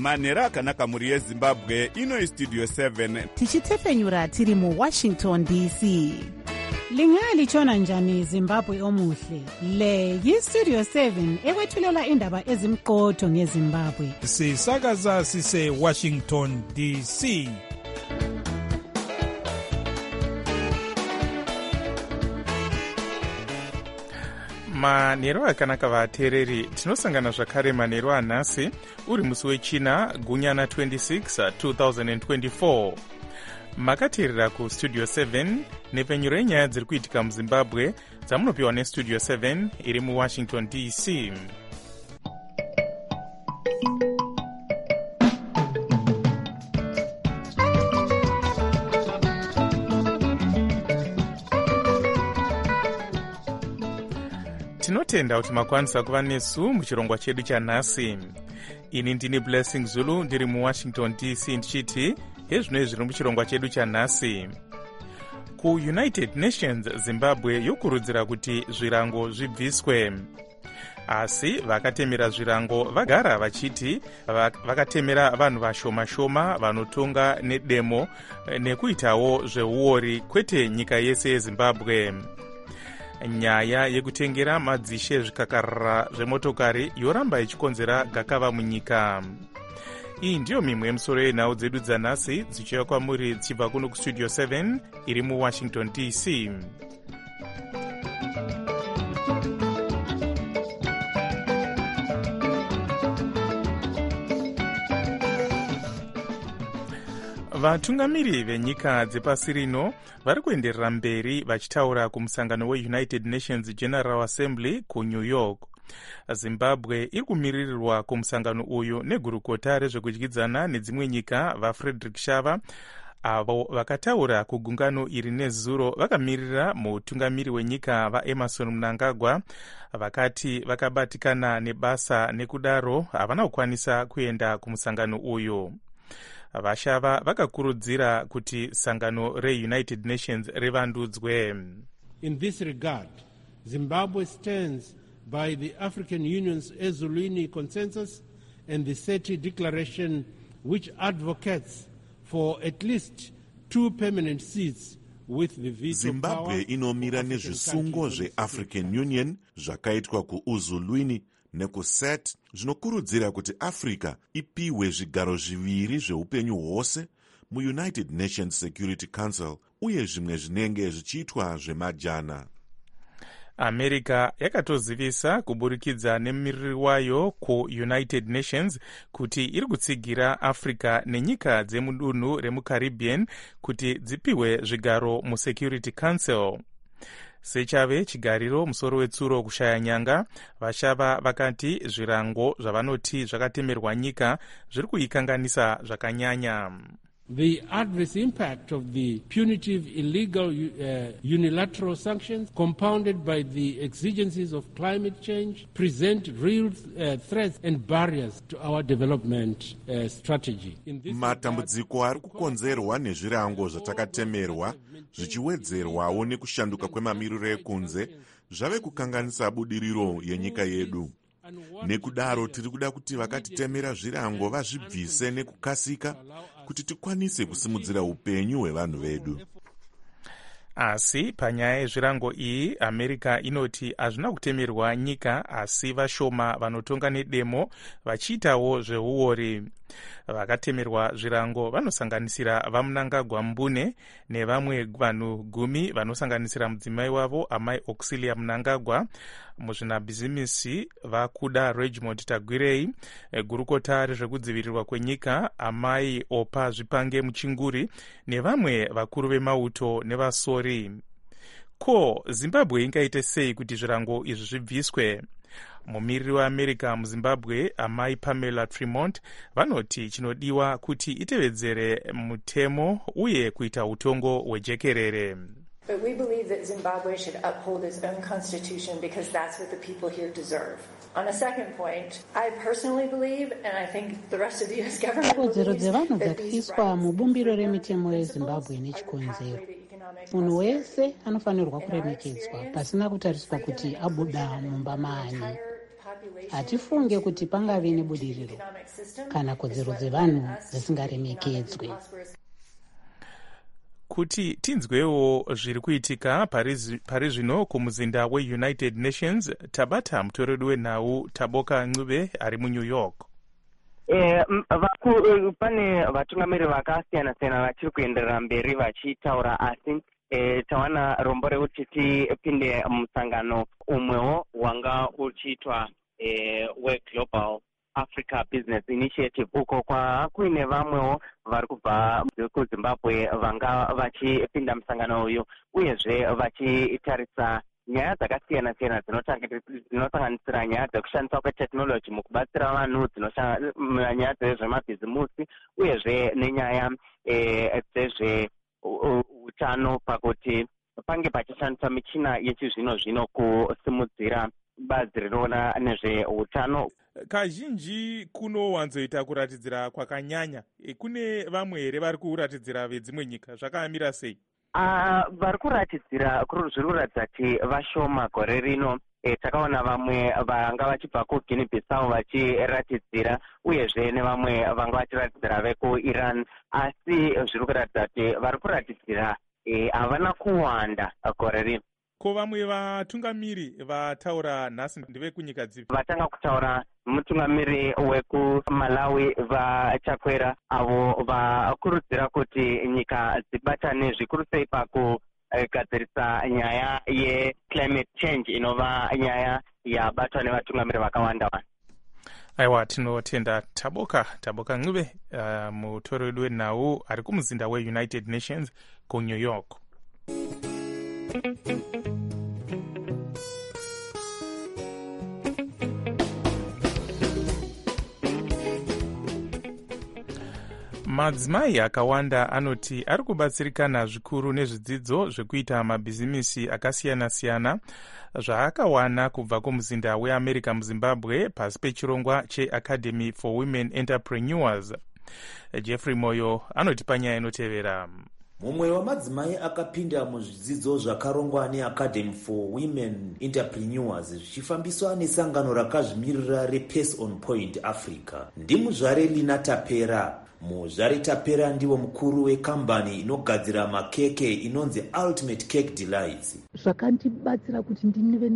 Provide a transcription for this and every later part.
manhero akanaka mhuri yezimbabwe. Ino istudio 7 tichitefenyura tiri muWashington DC. Lingalitshona njani Zimbabwe omuhle? Le yistudio 7 ekwethulela indaba ezimqotho ngeZimbabwe. Sisakaza sise Washington DC. Manhero akanaka vateereri, tinosangana zvakare manhero anhasi uri musi wechina gunyana 26 2024. Makateerera kustudio 7 nepfenyuro yenyaya dziri kuitika muZimbabwe dzamunopiwa nestudio 7 iri muWashington DC. Tinotenda kuti makwanisa kuva nesu muchirongwa chedu chanhasi. Ini ndini Blessing Zulu ndiri muWashington DC ndichiti hezvino zviri muchirongwa chedu chanhasi. KuUnited Nations Zimbabwe yokurudzira kuti zvirango zvibviswe. Asi vakatemera zvirango vagara vachiti vakatemera vanhu vashoma-shoma vanotonga nedemo nekuitawo zveuori kwete nyika yese yeZimbabwe. Nyaya yekutengera madzishe zvikakarara zvemotokari yoramba ichikonzera gakava munyika. Iyi ndiyo mimwe yemusoro yenhau dzedu dzanhasi dzichiuya kwamuri dzichibva kuno kustudio 7 iri muWashington DC. Vatungamiri venyika dzepasi rino vari kuenderera mberi vachitaura kumusangano weUnited Nations General Assembly kuNew York. Zimbabwe iri kumiririrwa kumusangano uyu negurukota rezvekudyidzana nedzimwe nyika vaFrederick Shava, avo vakataura kugungano iri nezuro vakamirira mutungamiri wenyika vaEmerson Mnangagwa, vakati vakabatikana nebasa nekudaro havana kukwanisa kuenda kumusangano uyu. Vashava vakakurudzira kuti sangano reUnited Nations rivandudzwe. In this regard, Zimbabwe stands by the African Union's Ezulwini Consensus and the SETI Declaration, which advocates for at least 2 permanent seats with the veto Zimbabwe power. inomira nezvisungo zveAfrican Union zvakaitwa kuUzulwini nekuSET zvinokurudzira kuti Africa ipiwe zvigaro zviviri zveupenyu hwose muUnited Nations Security Council uye zvimwe zvinenge zvichiitwa zvemajana. America yakatozivisa kuburikidza nemumiriri wayo kuUnited Nations kuti iri kutsigira Africa nenyika dzemudunhu remuCaribbean kuti dzipiwe zvigaro muSecurity Council. Sechave chigariro musoro wetsuro kushaya nyanga, Vashava vakati zvirango zvavanoti zvakatemerwa nyika zviri kuikanganisa zvakanyanya. The adverse impact of the punitive, illegal, unilateral sanctions, compounded by the exigencies of climate change, present real threats and barriers to our development strategy. Matambudziko ari kukonzerwa nezvirango zvatakatemerwa zvichiwedzerwawo nekushanduka kwemamiriro ekunze zvave kukanganisa budiriro yenyika yedu. Nekudaro tiri kuda kuti vakatitemera zvirango vazvibvise nekukasika kuti tikwanise kusimudzira upenyu hwevanhu vedu. Asi panyaya yezvirango iyi, America inoti hazvina kutemerwa nyika asi vashoma vanotonga nedemo vachiitawo zveuori. Vakatemerwa zvirango vanosanganisira vaMnangagwa Mbune nevamwe vanhu 10 vanosanganisira mudzimai wavo amai Auxilia Mnangagwa, muzvinabhizimisi vakuda Regimont Tagwirei, gurukota rezvekudzivirirwa kwenyika amai Opa Zvipange Muchinguri nevamwe vakuru vemauto nevasori. Ko, Zimbabwe ingaite sei kuti zvirango izvi zvibviswe? Mumiriri weAmerica muZimbabwe amai Pamela Tremont vanoti chinodiwa kuti itevedzere mutemo uye kuita utongo hwejekerere. But we believe that Zimbabwe should uphold its own constitution because that's what the people here deserve. On a second point, I personally believe, and I think the rest of the US government believes, that these rights mubumbiro remitemo yeZimbabwe nechikonzero. Munhu wese anofanirwa kuremekedzwa pasina kutariswa kuti abuda mumba manyi. hatifunge kuti pangave nebudiriro kana kodzero dzevanhu dzisingaremekedzwe. Kuti tinzwewo zviri kuitika pari zvino kumuzinda weUnited Nations, tabata mutoredu wenhau Taboka Ncube ari muNew York. Pane vatungamiri vakasiyana-siyana vachiri kuenderera mberi vachitaura, asi tawana rombo rekuti tipinde musangano umwewo wanga uchiitwa weGlobal Africa Business Initiative, uko kuine vamwewo vari kubva kuZimbabwe vanga vachipinda musangano uyu, uyezve vachitarisa nyaya dzakasiyana-siyana dzinosanganisira nyaya dzekushandiswa kwetekinoloji mukubatsira vanhu, nyaya dzezvemabhizimusi, uyezve nenyaya dzezveutano pakuti pange pachishandiswa michina yechizvino-zvino kusimudzira bazi rinoona nezveutano. Kazhinji kunowanzoita kuratidzira kwakanyanya. Kune vamwe here vari kuratidzira vedzimwe nyika, zvakamira sei? Vari kuratidzira zviri kuratidza kuti vashoma gore rino. Takaona vamwe vanga vachibva kuGuinea Bissau vachiratidzira, uyezve nevamwe vanga vachiratidzira vekuIran, asi zviri kuratidza kuti vari kuratidzira havana kuwanda gore rino. Ko vamwe vatungamiri vataura nhasi ndevekunyika dzipi? Vatanga kutaura mutungamiri wekuMalawi vachakwera, avo vakurudzira kuti nyika dzibatane zvikuru sei pakugadzirisa nyaya yeclimate change inova nyaya yabatwa nevatungamiri vakawanda. Aiwa, tinotenda Taboka Ncube, mutori wedu wenhau ari kumuzinda weUnited Nations kuNew York. Madzimai akawanda anoti ari kubatsirikana zvikuru nezvidzidzo zvekuita mabhizimisi akasiyana-siyana zvaakawana kubva kumuzinda weAmerica muZimbabwe pasi pechirongwa cheAcademy for Women Entrepreneurs. Jeffrey Moyo anotipa nyaya inotevera. Mumwe wamadzimai akapinda muzvidzidzo zvakarongwa neAcademy for Women Entrepreneurs zvichifambiswa nesangano rakazvimirira rePace on Point Africa ndimuzvare Lina Tapera. Muzvare Tapera ndiwo mukuru wekambani inogadzira makeke inonzi Ultimate Cake Delights. Zvakandibatsira kuti ndive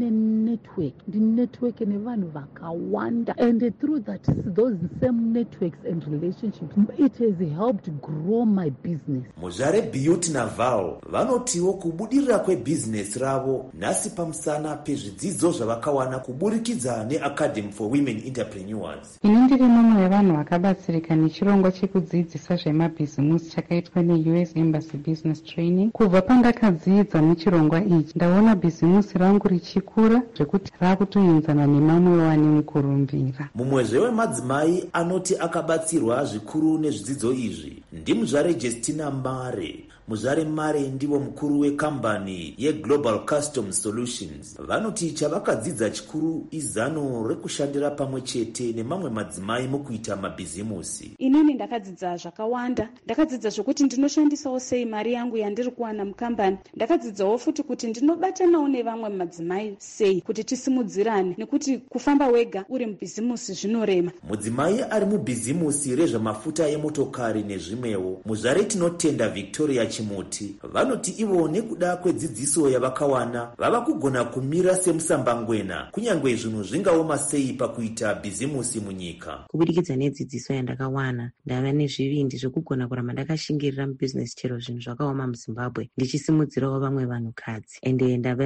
network nevanhu vakawanda, and through that those same networks and relationships it has helped grow my business. Muzvare Beauty Naval vanotiwo kubudirira kwebusiness ravo nhasi pamusana pezvidzidzo zvavakawana kuburikidza neAcademy for Women Entrepreneurs. Ini ndiri mumwe wevanhu vakabatsirika nechirongwa chekudzidzisa zvemabhizimusi chakaitwa neUS Embassy Business Training. Kubva pandakadzidza nechirongwa ichi ndaona bhizimusi rangu richikura zvekuti rakutoenzana nemamwe wani mukurumbira. Mumwezve wemadzimai anoti akabatsirwa zvikuru nezvidzidzo izvi ndimuzvare Justina Mare. Muzvare Mare ndiwo mukuru wekambani yeGlobal Custom Solutions. Vanoti chavakadzidza chikuru izano rekushandira pamwe chete nemamwe madzimai mukuita mabhizimusi. Inini ndakadzidza zvakawanda. Ndakadzidza zvokuti ndinoshandisawo sei mari yangu yandiri kuwana mukambani. Ndakadzidzawo futi kuti ndinobatanawo nevamwe madzimai sei kuti tisimudzirane, nekuti kufamba wega uri mubhizimusi zvinorema. Mudzimai ari mubhizimusi rezvamafuta emotokari nezvimwewo, muzvare tinotenda Victoria Chimuti, vanoti ivo nekuda kwedzidziso yavakawana vava kugona kumira semusambangwena kunyangwe zvinhu zvingaoma sei pakuita bhizimusi munyika. Kubudikidza nedzidziso yandakawana ndava nezvivindi zvekugona kuramba ndakashingirira mubhizinesi chero zvinhu zvakaoma muZimbabwe ndichisimudzirawo vamwe vanhukadzi, ende ndava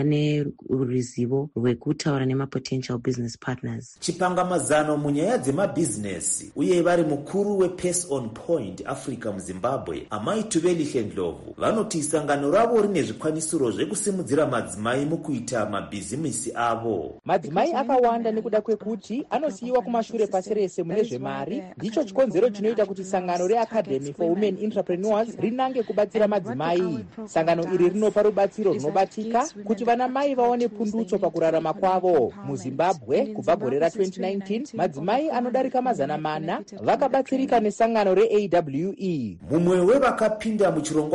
neruzivo rwekutaura nemapotential business partners. Chipangamazano munyaya dzemabhizinesi uye vari mukuru wePace on Point Africa muZimbabwe Amai Tuveli Hendlovu vanoti sangano ravo rine zvikwanisiro zvekusimudzira madzimai mukuita mabhizimisi avo. Madzimai akawanda nekuda kwekuti anosiyiwa kumashure pasi rese mune zvemari. Ndicho chikonzero chinoita kuti sangano reAcademy for Women Entrepreneurs rinange kubatsira madzimai. Sangano iri rinopa rubatsiro runobatika kuti vana mai vaone pundutso pakurarama kwavo. MuZimbabwe kubva gore ra2019 madzimai anodarika 400 vakabatsirika nesangano reAWE. Mumwe wevakapinda muchirongwa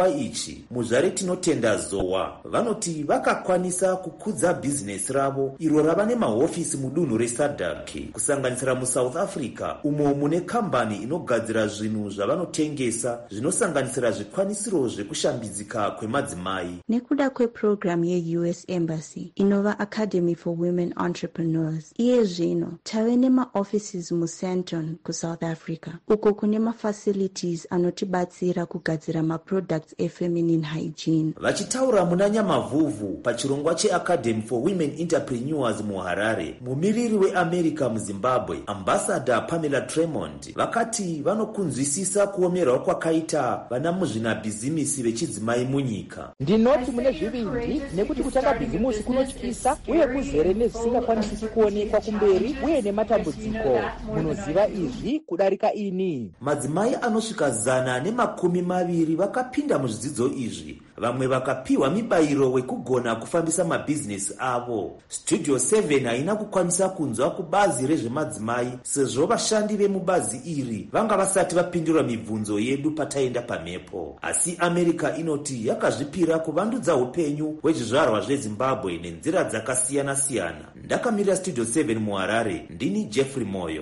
chirongwa ichi muzvare tinotenda zowa vanoti vakakwanisa kukudza bhizinesi ravo iro rava nemahofisi mudunhu resadaki kusanganisira muSouth Africa umo mune kambani inogadzira zvinhu zvavanotengesa zvinosanganisira zvikwanisiro zvekushambidzika kwemadzimai. Nekuda kwepurogiramu yeUS Embassy inova Academy for Women Entrepreneurs, iye zvino tave nemaoffices muSandton kuSouth Africa uko kune mafacilities anotibatsira kugadzira maproducts efeminine hygiene. Vachitaura muna Nyamavhuvhu pachirongwa cheAcademy for Women Entrepreneurs muHarare, mumiriri weAmerica muZimbabwe Ambassador Pamela Tremont vakati vanokunzwisisa kuomerwa kwakaita vana muzvinabhizimisi vechidzimai munyika. Ndinoti mune zvivindi nekuti kutanga bhizimusi kunotyisa uye kuzere nezvisingakwanisiki kuonekwa kumberi uye nematambudziko. Munoziva izvi kudarika ini. Madzimai anosvika 120 vakapinda muzvidzidzo izvi. Vamwe vakapiwa mibayiro wekugona kufambisa mabhizinesi avo. Studio 7 haina kukwanisa kunzwa kubazi rezvemadzimai sezvo vashandi vemubazi iri vanga vasati vapindura mibvunzo yedu pataenda pamhepo. Asi America inoti yakazvipira kuvandudza upenyu hwezvizvarwa zveZimbabwe nenzira dzakasiyana-siyana. Ndakamirira Studio 7 muHarare, ndini Jeffrey Moyo.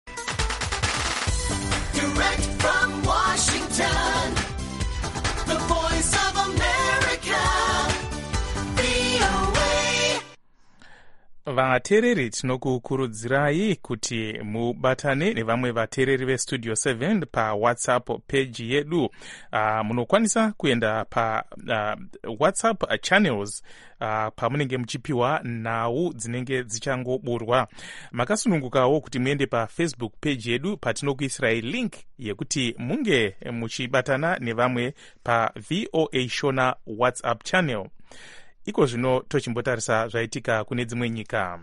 Direct from Washington, the voice of America, VOA. vateereri tinokukurudzirai kuti mubatane nevamwe vateereri vestudio 7 pawhatsapp page yedu. Munokwanisa kuenda pa whatsapp channels pamunenge muchipiwa nhau dzinenge dzichangoburwa. makasunungukawo kuti muende pafacebook page yedu patinokuisirai link yekuti munge muchibatana nevamwe paVOA Shona whatsapp channel. Iko zvino tochimbotarisa zvaitika kune dzimwe nyika.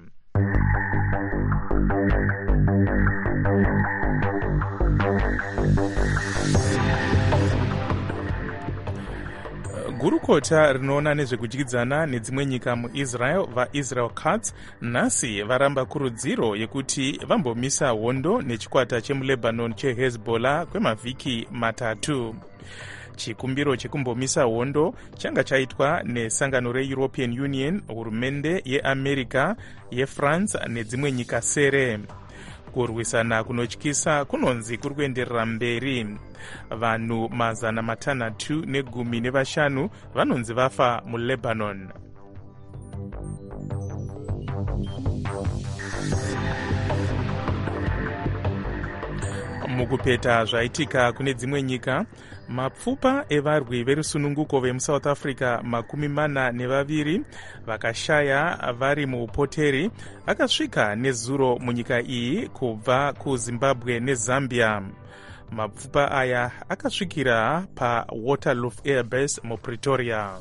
Gurukota rinoona nezvekudyidzana nedzimwe nyika muIsrael vaIsrael Cuts nhasi varamba kurudziro yekuti vambomisa hondo nechikwata chemuLebanon cheHezbollah kwemavhiki matatu. Chikumbiro chekumbomisa hondo changa chaitwa nesangano reEuropean Union, hurumende yeAmerica, yeFrance nedzimwe nyika sere. Kurwisana kunotyisa kunonzi kuri kuenderera mberi. Vanhu 615 vanonzi vafa muLebanon. Mukupeta zvaitika kune dzimwe nyika, mapfupa evarwi verusununguko vemuSouth Africa 42 vakashaya vari muupoteri akasvika nezuro munyika iyi kubva kuZimbabwe neZambia. Mapfupa aya akasvikira paWaterloof Airbase muPretoria.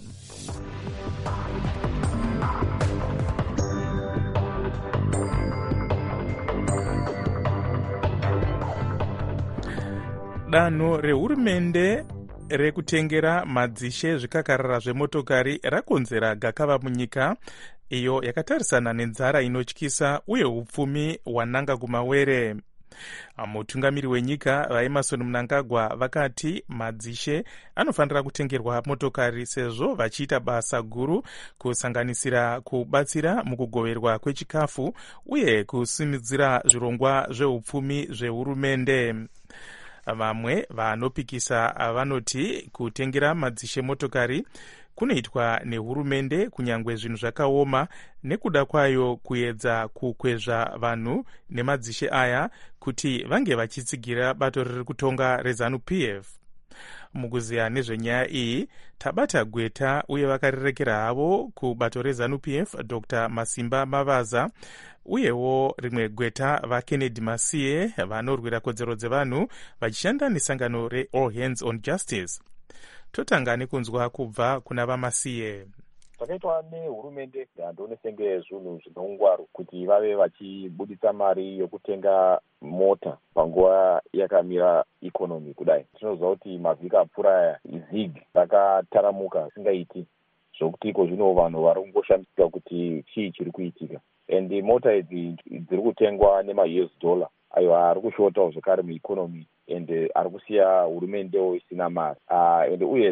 Danho rehurumende rekutengera madzishe zvikakarara zvemotokari rakonzera gakava munyika iyo yakatarisana nenzara inotyisa uye upfumi hwananga kumawere. Mutungamiri wenyika vaEmmerson Mnangagwa vakati madzishe anofanira kutengerwa motokari sezvo vachiita basa guru kusanganisira kubatsira mukugoverwa kwechikafu uye kusimudzira zvirongwa zveupfumi zvehurumende. Vamwe vanopikisa vanoti kutengera madzishe motokari kunoitwa nehurumende kunyangwe zvinhu zvakaoma nekuda kwayo kuedza kukwezva vanhu nemadzishe aya kuti vange vachitsigira bato riri kutonga reZANU-PF. Mukuziya nezvenyaya iyi tabata gweta uye vakarirekera havo kubato reZANU-PF Dr. Masimba Mavaza uyewo rimwe gweta vaKennedy Masiye vanorwira kodzero dzevanhu vachishanda nesangano reAll Hands on Justice. Totanga nekunzwa kubva kuna vaMasiye. Zvakaitwa nehurumende handione senge zvinhu zvinongwaru kuti vave vachibuditsa mari yokutenga mota panguva yakamira ikonomi kudai. Tinoziva kuti mavhiki apfuura izig rakataramuka singaiti zvokuti iko zvino vanhu vari kungoshambidzika kuti chii chiri kuitika. And mota idzi dziri kutengwa nema$US ayo ari kushotawo zvakare muikonomi and ari kusiya hurumendewo isina mari. And uyezve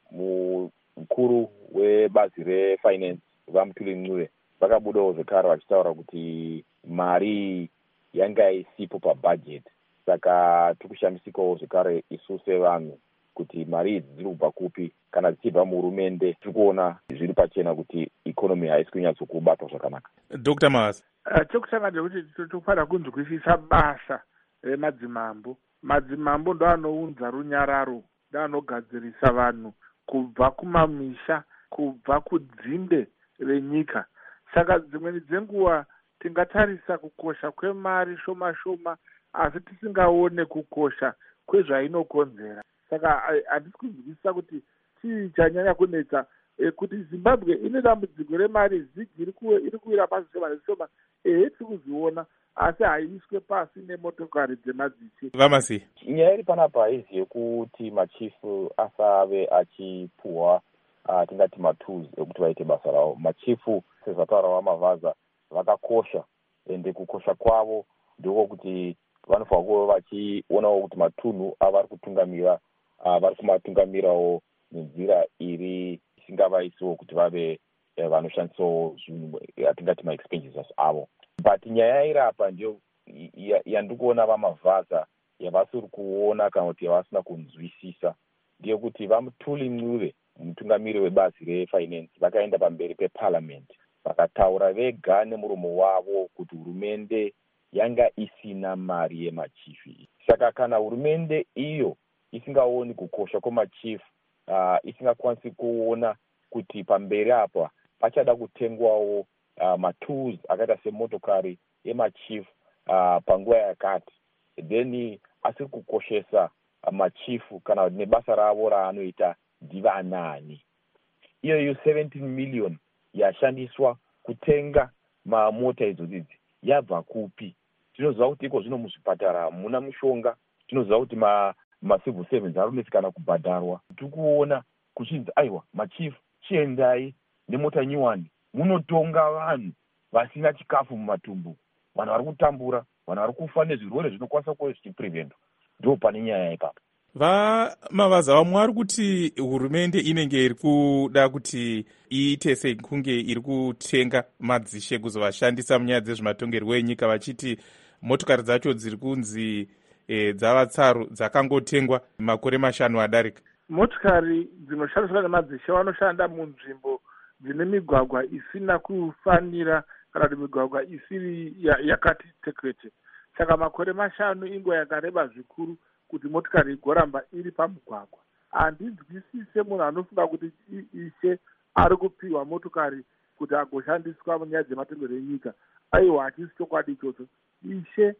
mukuru webazi refinance vaMutuli Ncube vakabudawo zvekare vachitaura kuti mari yanga isipo pabudget, saka tirikushandisikawo zvekare isu sevanhu kuti mari idzi dziri kubva kupi. Kana dzichibva muhurumende tiri kuona zviri pachena kuti ikonomi haisi kunyatsokubatwa zvakanaka. Dr. Mavaza, chokutanga ndekuti tofanira kunzwisisa basa remadzimambo. Madzimambo ndo anounza runyararo, ndo anogadzirisa vanhu kubva kumamisha, kubva kudzinde renyika. Saka dzimweni dzenguva tingatarisa kukosha kwemari shoma shoma asi tisingaone kukosha kwezvainokonzera. Saka handisi kunzwisisa kuti chii chanyanya kunetsa kuti Zimbabwe ine dambudziko remari zigi iri kuwira pasi shoma neshoma. Tiri kuzviona asi haiiswe pasi nemotokari dzemadzishe. Vamasi, nyaya iri panapa haizi yekuti machifu asave achipuhwa tingati matools ekuti vaite basa ravo. Machifu sezvataura vaMavaza vakakosha, ende kukosha kwavo ndiko kuti vanofanira kuva vachionawo kuti matunhu avari kutungamira vari kumatungamirawo nenzira iri isingavaisiwo kuti vave vanoshandisawo zvinhu atingati maexpenses avo. But nyaya iri apa ndiyo yandikuona vaMavaza yavasiri kuona kana kuti yavasina kunzwisisa, ndeyekuti vaMutuli Ncube mutungamiri webazi refinance vakaenda pamberi peparliament vakataura vega nemuromo wavo kuti hurumende yanga isina mari yemachifu. Saka kana hurumende iyo isingaoni kukosha kwemachifu, isingakwanisi kuona kuti pamberi apa pachada kutengwawo matools akaita semotokari yemachifu panguva yakati, then asiri kukoshesa machifu kana nebasa ravo raanoita ndivanani. Iyoyo 17 million yashandiswa kutenga mamota idzodzi yabva kupi? Tinoziva kuti iko zvino muzvipatara muna mushonga, tinoziva kuti macivil servants aronetsekana kubhadharwa. Tiri kuona kuchinzi aiwa machifu chiendai nemota nyuwani munotonga vanhu vasina chikafu mumatumbu, vanhu vari kutambura, vanhu vari kufa nezvirwere zvinokwanisa kuva zvichipreventwa. Ndo pane nyaya ipapo. vaMavaza, vamwe vari kuti hurumende inenge iri kuda kuti iite sekunge iri kutenga madzishe kuzovashandisa munyaya dzezvematongerwo enyika, vachiti motokari dzacho dziri kunzi dzava tsaru dzakangotengwa makore 5 adarika. Motokari dzinoshandiswa nemadzishe vanoshanda munzvimbo dzine migwagwa isina kufanira kana kuti migwagwa isiri yakati tekwete. Saka makore 5 inguva yakareba zvikuru kuti motikari igoramba iri pamugwagwa. Handinzwisise munhu anofunga kuti ishe ari kupiwa motokari kuti agoshandiswa munyaya dzematongerwo enyika. Aiwa, hachisi chokwadi ichocho. Ishe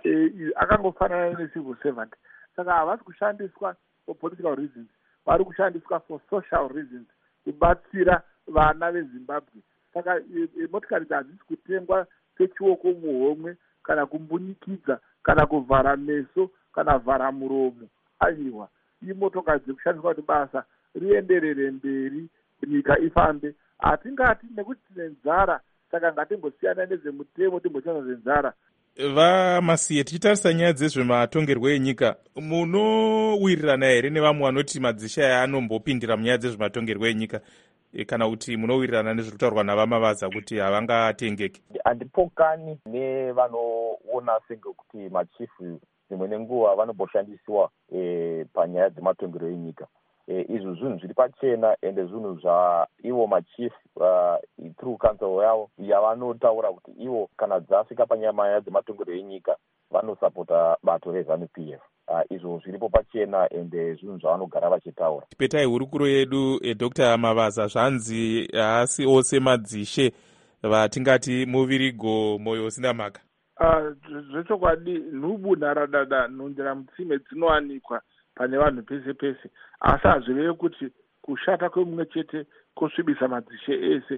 akangofanana necivil servant. Saka havasi kushandiswa for political reasons, vari kushandiswa for social reasons, kubatsira vana veZimbabwe. Saka motikari hadzisi kutengwa sechioko muhomwe kana kumbunyikidza kana kuvhara meso kana vhara muromo. Aiwa, imotokari dzekushandiswa kuti basa rienderere mberi, nyika ifambe. Hatingati nekuti tine nzara saka ngatimbosiyana nezvemutemo timboshanda zvenzara. Vamasiye, tichitarisa nyaya dzezvematongerwo enyika, munowirirana here nevamwe vanoti madzishe aya anombopindira munyaya dzezvematongerwo enyika, kana kuti munowirirana nezviri kutaurwa navaMavaza kuti havangatengeki? Handipokani nevanoona sengekuti machifu dzimwe nenguva vanomboshandisiwa panyaya dzematongerwo enyika. Izvo zvinhu zviri pachena ende zvinhu zvaivo machifu through council yavo yavanotaura kuti ivo kana dzasvika panyaya dzematongerwo enyika vanosapota bato reZANU-PF. Izvo zviripo pachena ende zvinhu zvavanogara vachitaura. Petai hurukuro yedu Dr. Mavaza, zvanzi haasi ose madzishe vatingati muvirigo moyo usina mhaka. Zvechokwadi nhubu nharadada nhundira mutsime dzinowanikwa pane vanhu pese pese, asi hazvireve kuti kushata kwemumwe chete kusvibisa madzishe ese.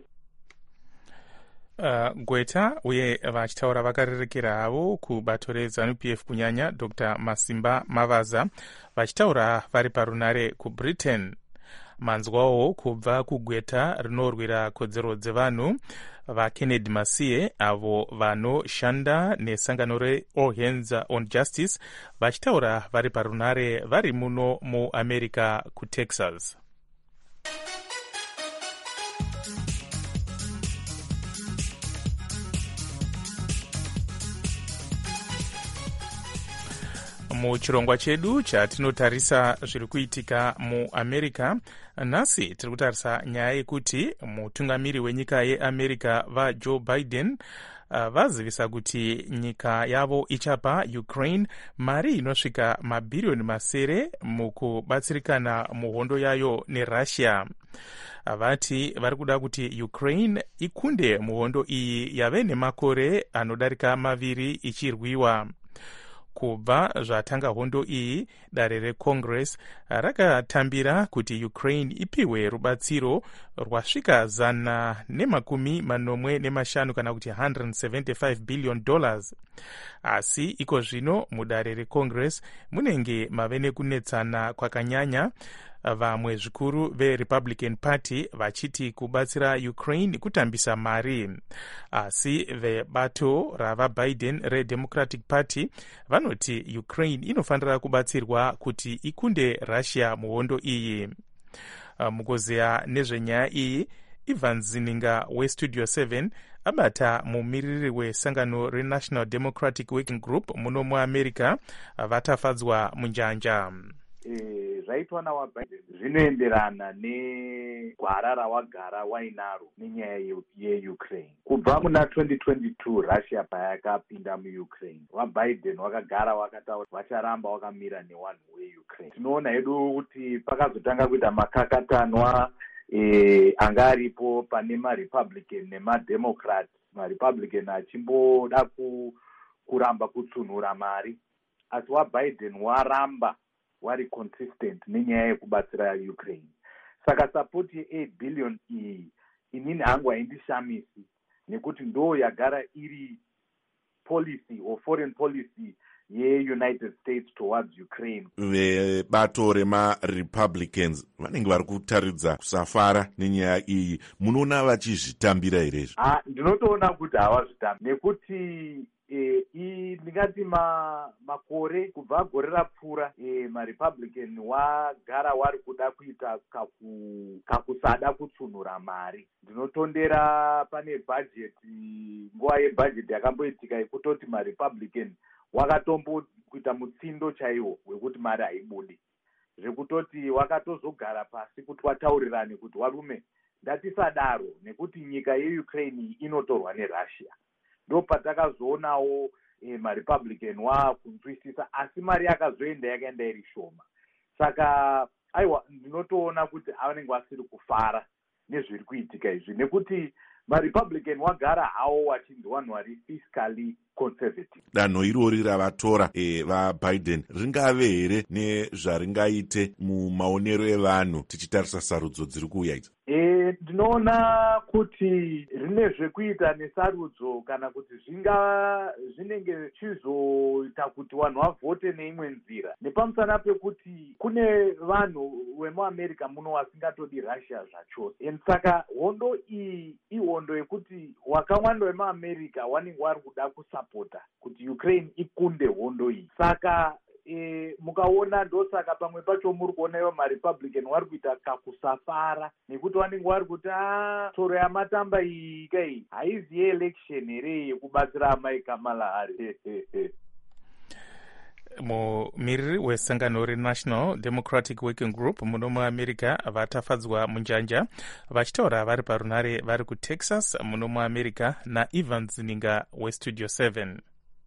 Gweta uye vachitaura vakarerekera havo kubato reZANU-PF kunyanya Dr. Masimba Mavaza vachitaura vari parunare kuBritain. Manzwawo kubva kugweta rinorwira kodzero dzevanhu vaKennedy Masiye avo vanoshanda nesangano reAll Hands on Justice vachitaura vari parunare vari muno muAmerica kuTexas. muchirongwa chedu chatinotarisa zviri kuitika muamerica nhasi tiri kutarisa nyaya yekuti mutungamiri wenyika yeamerica vajoe biden vazivisa kuti nyika yavo ichapa Ukraine mari inosvika mabhiriyoni masere mukubatsirikana muhondo yayo neRussia. Vati vari kuda kuti Ukraine ikunde muhondo iyi yave nemakore anodarika maviri ichirwiwa. Kubva zvatanga hondo iyi, dare recongress rakatambira kuti Ukraine ipiwe rubatsiro rwasvika $145 kana kuti $175 billion. Asi iko zvino mudare recongress munenge mave nekunetsana kwakanyanya, vamwe zvikuru veRepublican Party vachiti kubatsira Ukraine kutambisa mari, asi vebato ravaBiden reDemocratic Party vanoti Ukraine inofanira kubatsirwa kuti ikunde Russia muhondo iyi. Mukuzeya nezvenyaya iyi, Ivan Zininga weStudio 7 abata mumiriri wesangano reNational Democratic Working Group muno muAmerica vatafadzwa munjanja. Zvaitwa nawaBiden zvinoenderana negwara rawagara wainaro nenyaya yeUkraine. Kubva muna 2022 Russia payakapinda muUkraine, waBiden wakagara wakataura vacharamba wakamira newanhu weUkraine. Tinoona hedu kuti pakazotanga kuita makakatanwa anga aripo pane maRepublican nemademocrat, maRepublican achimboda kuramba kutsunhura mari, asi waBiden waramba wari consistent nenyaya yekubatsira Ukraine. Saka support ye$8 billion iyi inini hangu haindishamisi, nekuti ndo yagara iri policy or foreign policy ye-United States towards Ukraine. Vebato remaRepublicans vanenge vari kutaridza kusafara nenyaya iyi. Munoona vachizvitambira here? Ndinotoona kuti havazvitambi, nekuti ndingati makore kubva gore rapfuura maRepublican wagara wari kuda kuita kakusada kutsunhura mari. Ndinotondera pane bhajeti, nguva yebhajeti yakamboitika yekutoti maRepublican wakatombokuita mutsindo chaiwo wekuti mari haibudi, zvekutoti wakatozogara pasi kuti wataurirane kuti warume ngatisadaro nekuti nyika yeUkraine inotorwa neRussia. Ndo patakazoonawo maRepublican kunzwisisa, asi mari yakazoenda yakaenda iri shoma. Saka aiwa, ndinotoona kuti avanenge vasiri kufara nezviri kuitika izvi, nekuti maRepublican wagara hawo wachinzi vanhu vari fiscally conservative. Danho irori ravatora vaBiden ringave here nezvaringaite mumaonero evanhu tichitarisa sarudzo dziri kuuya idzi? Ndinoona kuti rine zvekuita nesarudzo, kana kuti zvinenge zvichizoita kuti vanhu vavhote neimwe nzira, nepamusana pekuti kune vanhu vemuAmerica muno vasingatodi Russia zvachose. Saka hondo iyi ihondo yekuti wakawanda vemuAmerica vanenge vari kuda kusapota kuti Ukraine ikunde hondo iyi. Saka mukaona ndosaka pamwe pacho muri kuona ivo maRepublican vari kuita kakusafara, nekuti vanenge vari kuti toro yamatamba iyi kai haizi yeelection here yekubatsira amai Kamala Harris. Mumiriri wesangano reNational Democratic Working Group muno muAmerica vatafadzwa munjanja, vachitaura vari parunare vari kuTexas muno muAmerica naIvan Zininga weStudio 7.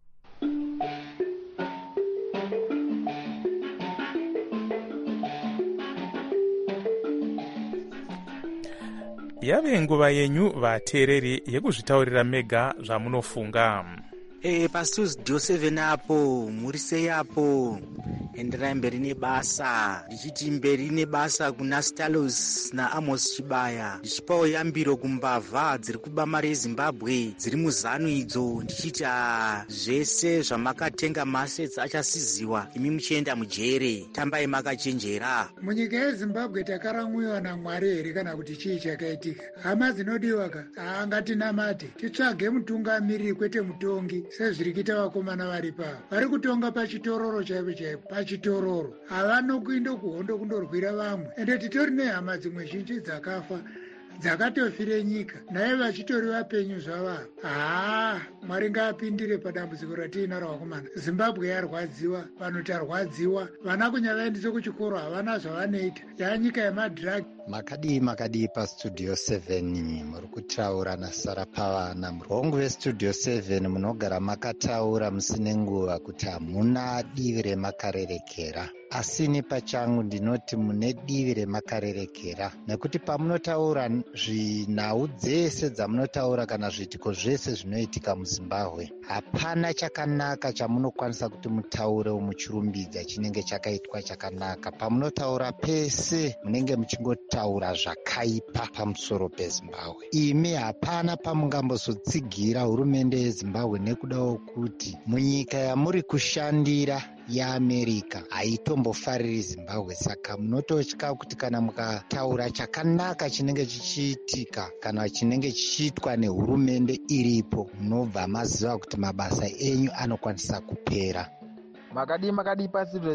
Yave nguva yenyu vateereri yekuzvitaurira mega zvamunofunga. Pastudio 7 apo muri sei apo? Enderai mberi nebasa, ndichiti mberi nebasa kuna Stalos naAmos Chibaya, ndichipawo yambiro kumbavha dziri kubama reZimbabwe dziri muzanu idzo, ndichiti zvese zvamakatenga masets achasiziwa, imi muchienda mujere, tambai makachenjera. Munyika yeZimbabwe takaramwiwa naMwari here kana kuti chii chakaitika? Hama dzinodiwa ka ngatinamate, titsvage mutungamiriri kwete mutongi, sezviri kuita vakomana vari pavo vari kutonga pachitororo chaipo chaipo, pachitororo havano kuenda kuhondo kundorwira vamwe. Ende titori nehama dzimwe zhinji dzakafa dzakatofire nyika naye vachitori vapenyu zvavavo. Mwari ngaapindire padambudziko ratiinaro vakomana. Zimbabwe yarwadziwa, vanhu tarwadziwa, vana kunyavaendise kuchikoro havana zvavanoita, yaanyika yemadhiragi. makadii pastudio 7 muri kutaura nasara pavana murongo vestudio 7 munogara makataura musine nguva kuti hamuna divi remakarerekera. Asini pachangu ndinoti mune divi remakarerekera, nekuti pamunotaura zvinhau dzese dzamunotaura kana zviitiko zvese zvinoitika muzimbabwe, hapana chakanaka chamunokwanisa kuti mutaure muchirumbidza chinenge chakaitwa chakanaka. Pamunotaura pese munenge muchingotaura zvakaipa pamusoro pezimbabwe. Imi hapana pamungambozotsigira hurumende yezimbabwe nekudawo kuti munyika yamuri kushandira yeAmerica haitombofariri Zimbabwe. Saka munototya kuti kana mukataura chakanaka chinenge chichiitika kana chinenge chichiitwa nehurumende iripo, munobva maziva kuti mabasa enyu anokwanisa kupera. makadii pastudio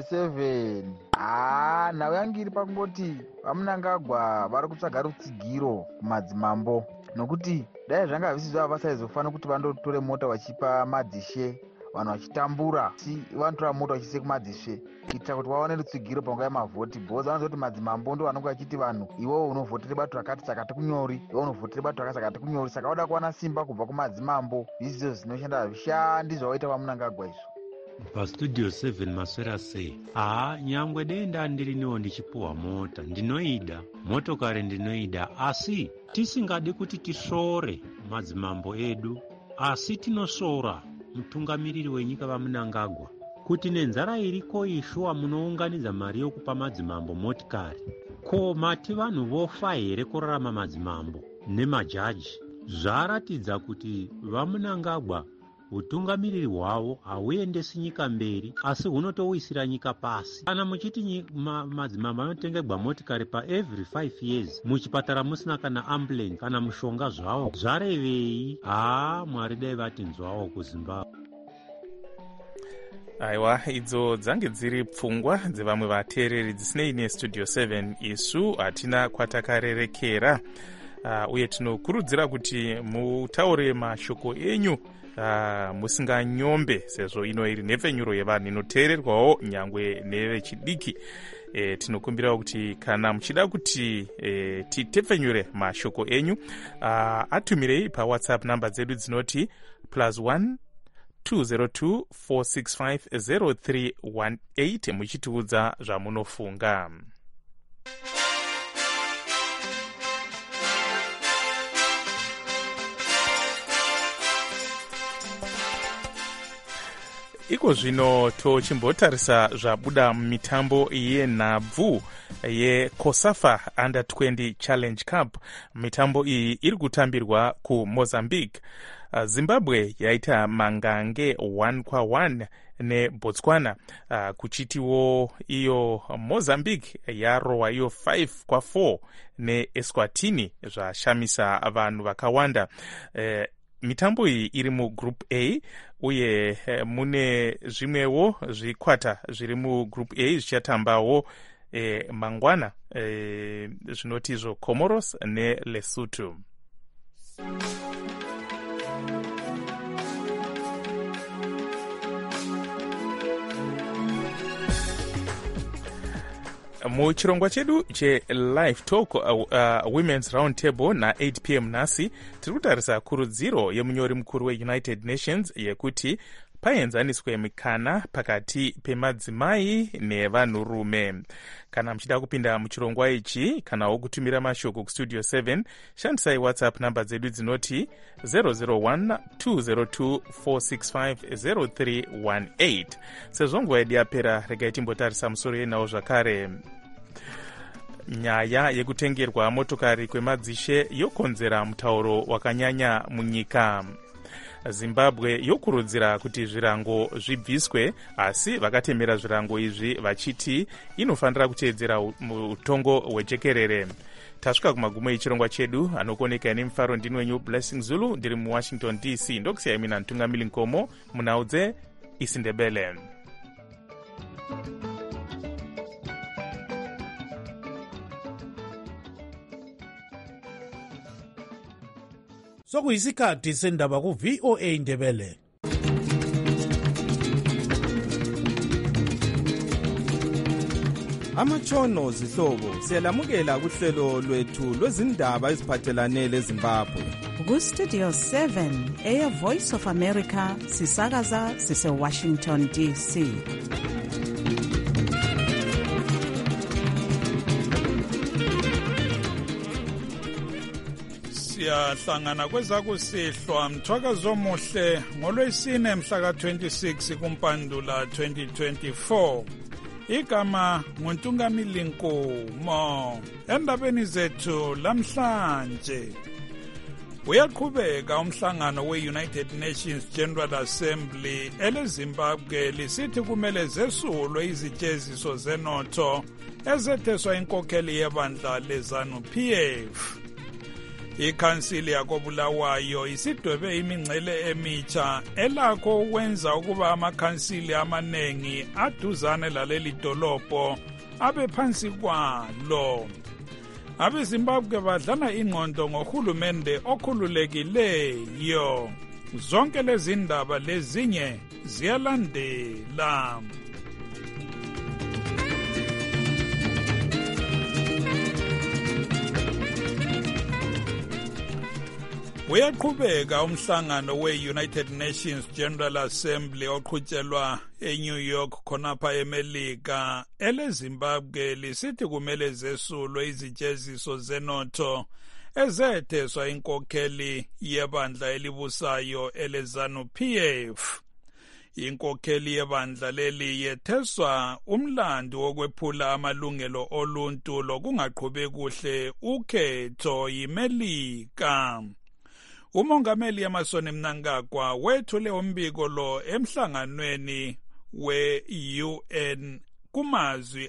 7. Nhau yangu iri pakungoti vamunangagwa vari kutsvaga rutsigiro kumadzimambo, nokuti dai zvanga havisi zvava vasaizofana kuti vandotore mota vachipa madzishe vanhu vachitambura, vanotora mota vachiise kumadzishe kuitira kuti vaone rutsigiro panguva yemavhoti. Bhoza vanoziva kuti madzimambo ndo vanonge vachiti vanhu, iwewo unovhotera bato rakati saka tikunyori, iwe unovhotera bato rakati saka tikunyori. Saka vada kuwana simba kubva kumadzimambo. Izvo zvinoshanda zvishandi zvavaita vamunangagwa izvo. Pastudio 7 maswera sei, nyangwe denda ndiriniwo ndichipuwa mota ndinoida, motokari ndinoida, asi tisingadi kuti tisore madzimambo edu, asi tinosora mutungamiriri wenyika vamunangagwa kuti nenzara iriko ishuwa munounganidza mari yokupa madzimambo motikari. Ko mati vanhu vofa here kurarama madzimambo nemajaji? Zvaratidza kuti vamunangagwa utungamiriri hwavo hauendesi nyika mberi, asi hunotowisira nyika pasi. Kana muchiti madzimambo anotengegwa motikari paevery 5 years, muchipatara musina kana ambulance kana mushonga zvavo, zvarevei? Mwari dai vatinzwawo kuZimbabwe. Aiwa, idzo dzange dziri pfungwa dzevamwe vateereri dzisinei nestudio 7. Isu hatina kwatakarerekera, uye tinokurudzira kuti mutaure mashoko enyu musinganyombe, sezvo ino iri nhepfenyuro yevanhu inoteererwawo nyangwe nevechidiki. Tinokumbirawo kuti kana muchida kuti titepfenyure mashoko enyu, atumirei pawhatsapp namba dzedu dzinoti +1 202 465 0318 muchitiudza zvamunofunga. Iko zvino tochimbotarisa zvabuda mumitambo yenhabvu yeCOSAFA Under 20 Challenge Cup. Mitambo iyi iri kutambirwa kuMozambique. Zimbabwe yaita mangange 1-1 neBotswana, kuchitiwo iyo Mozambique yarowa iyo 5-4 neEswatini, zvashamisa vanhu vakawanda. Mitambo iyi iri mugroup A, uye mune zvimwewo zvikwata zviri mugroup A zvichatambawo mangwana, zvinotizvo Comoros neLesotho. Muchirongwa chedu che-Live Talk Women's Round Table na8 p.m. nhasi tiri kutarisa kurudziro yemunyori mukuru weUnited Nations yekuti paenzaniswe mikana pakati pemadzimai nevanhurume. Kana muchida kupinda muchirongwa ichi kanawo kutumira mashoko kustudio 7, shandisai WhatsApp namba dzedu dzinoti 001 202 465 0318. Sezvo nguva yedu yapera, regai timbotarisa musoro yenhau zvakare. Nyaya yekutengerwa motokari kwemadzishe yokonzera mutauro wakanyanya munyika. Zimbabwe yokurudzira kuti zvirango zvibviswe, asi vakatemera zvirango izvi vachiti inofanira kuteedzera utongo hwejekerere. Tasvika kumagumo echirongwa chedu. Anokoneka nemufaro ndini wenyu Blessing Zulu, ndiri muWashington DC. Ndokusiyai mina Ntungamili Nkomo munhau dzeIsindebele. sokuyisikhathi sendaba ku-VOA Indebele. Amatshono zihlobo siyalamukela kuhlelo lwethu lwezindaba eziphathelane leZimbabwe. Ku-Studio 7 Air Voice of America sisakaza sise-Washington DC. Siyahlangana kwezakusihlwa mthwakazo omuhle ngolwesine mhla ka-26 kuMpandula 2024. Igama nguNtungamili Nkumo. Endabeni zethu lamhlanje uyaqhubeka umhlangano we-United Nations General Assembly eleZimbabwe lisithi kumele zesulwe izityeziso zenotho ezetheswa inkokheli yebandla leZANU-PF. Ikhansili yakobulawayo isidwebe imingcele emitsha elakho ukwenza ukuba amakhansili amanengi aduzane laleli dolobho abe phansi kwalo. AbeZimbabwe badlala ingqondo ngohulumende okhululekileyo. Zonke lezi ndaba lezinye ziyalandela. Uyaqhubeka umhlangano we-United Nations General Assembly oqhutshelwa eNew York khonapha eMelika eleZimbabwe lisithi kumele zesulwe izityeziso zenotho ezetheswa inkokheli yebandla elibusayo eleZANU-PF. Inkokheli yebandla leli yetheswa umlando wokwephula amalungelo oluntu lokungaqhubi kuhle ukhetho yiMelika. Umongameli Emmerson Mnangagwa wethule umbiko lo emhlanganweni we-UN kumazwi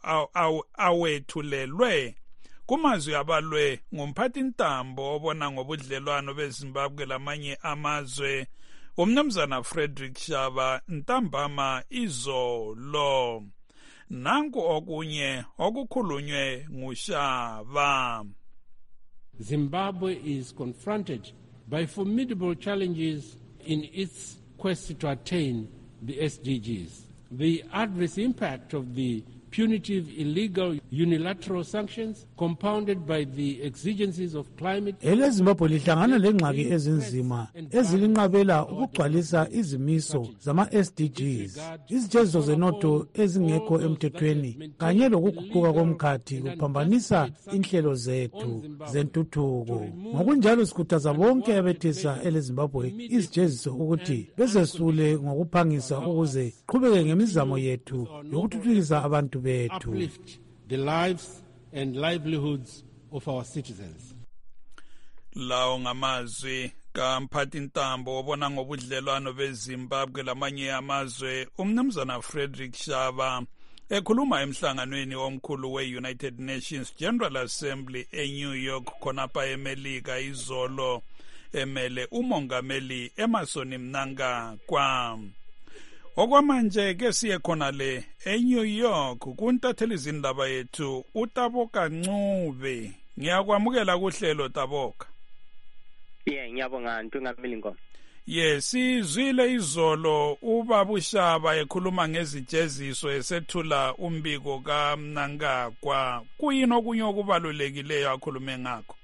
awethulelwe kumazwi abalwe ngumphathintambo obona ngobudlelwano beZimbabwe lamanye amazwe uMnumzana Frederick Shaba ntambama izolo. Nanku okunye okukhulunywe nguShaba. Zimbabwe is confronted by formidable challenges in its quest to attain the SDGs. The adverse impact of the punitive, illegal, unilateral sanctions compounded by the exigencies of climate. EleZimbabwe lihlangana lengxaki ezinzima ezilinqabela ukugcwalisa izimiso zama-SDGs, izityeziso zenotho ezingekho emthethweni kanye lokuguquka komkhathi kuphambanisa inhlelo zethu zentuthuko. Ngokunjalo sikhuthaza bonke abethesa eleZimbabwe izityeziso ukuthi bezesule ngokuphangisa ukuze qhubeke ngemizamo yethu yokuthuthukisa abantu bethu. Uplift the lives and livelihoods of our citizens. Lawo ngamazwi kamphathintambo obona ngobudlelwano beZimbabwe lamanye amazwe uMnumzana Frederick Shaba ekhuluma emhlanganweni omkhulu we-United Nations General Assembly eNew York khonapha eMelika izolo emele umongameli Emmerson Mnangagwa. Okwamanje ke siye khona le eNew York kuntatheli izindaba yethu uTaboka Ncube. Ngiyakwamukela kuhlelo Taboka. Ngiyabonga Ntungamili Nkomo. Sizwile izolo ubaba uShaba ekhuluma ngezityeziso esethula umbiko kaMnangagwa. Kuyini okunye okubalulekileyo akhulume ngakho?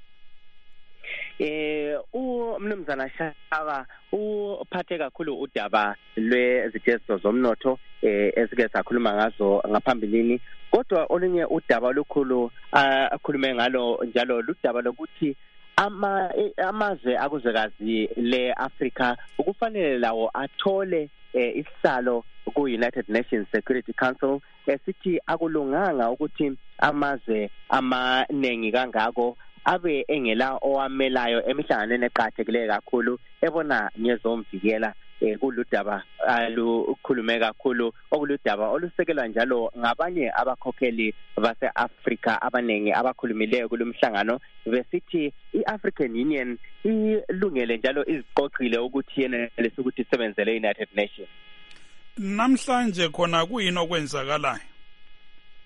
Umnumzana Shaba uphathe kakhulu udaba lwezityeziso zomnotho esike sakhuluma ngazo ngaphambilini, kodwa olunye udaba olukhulu akhulume ngalo njalo ludaba lokuthi amazwe akuzwekazi le-Afrika ukufanele lawo athole isihlalo ku-United Nations Security Council. Sithi akulunganga ukuthi amazwe amaningi kangako abe engela owamelayo emihlanganweni eqhathekile kakhulu ebona ngezomvikela kuludaba alukhulume kakhulu okuludaba olusekelwa njalo ngabanye abakhokheli base-Afrika abaningi abakhulumileyo kulumhlangano besithi i-African Union ilungele njalo iziqoqile ukuthi yenelise ukuthi isebenzele i-United Nations. Namhlanje khona kuyini okwenzakalayo?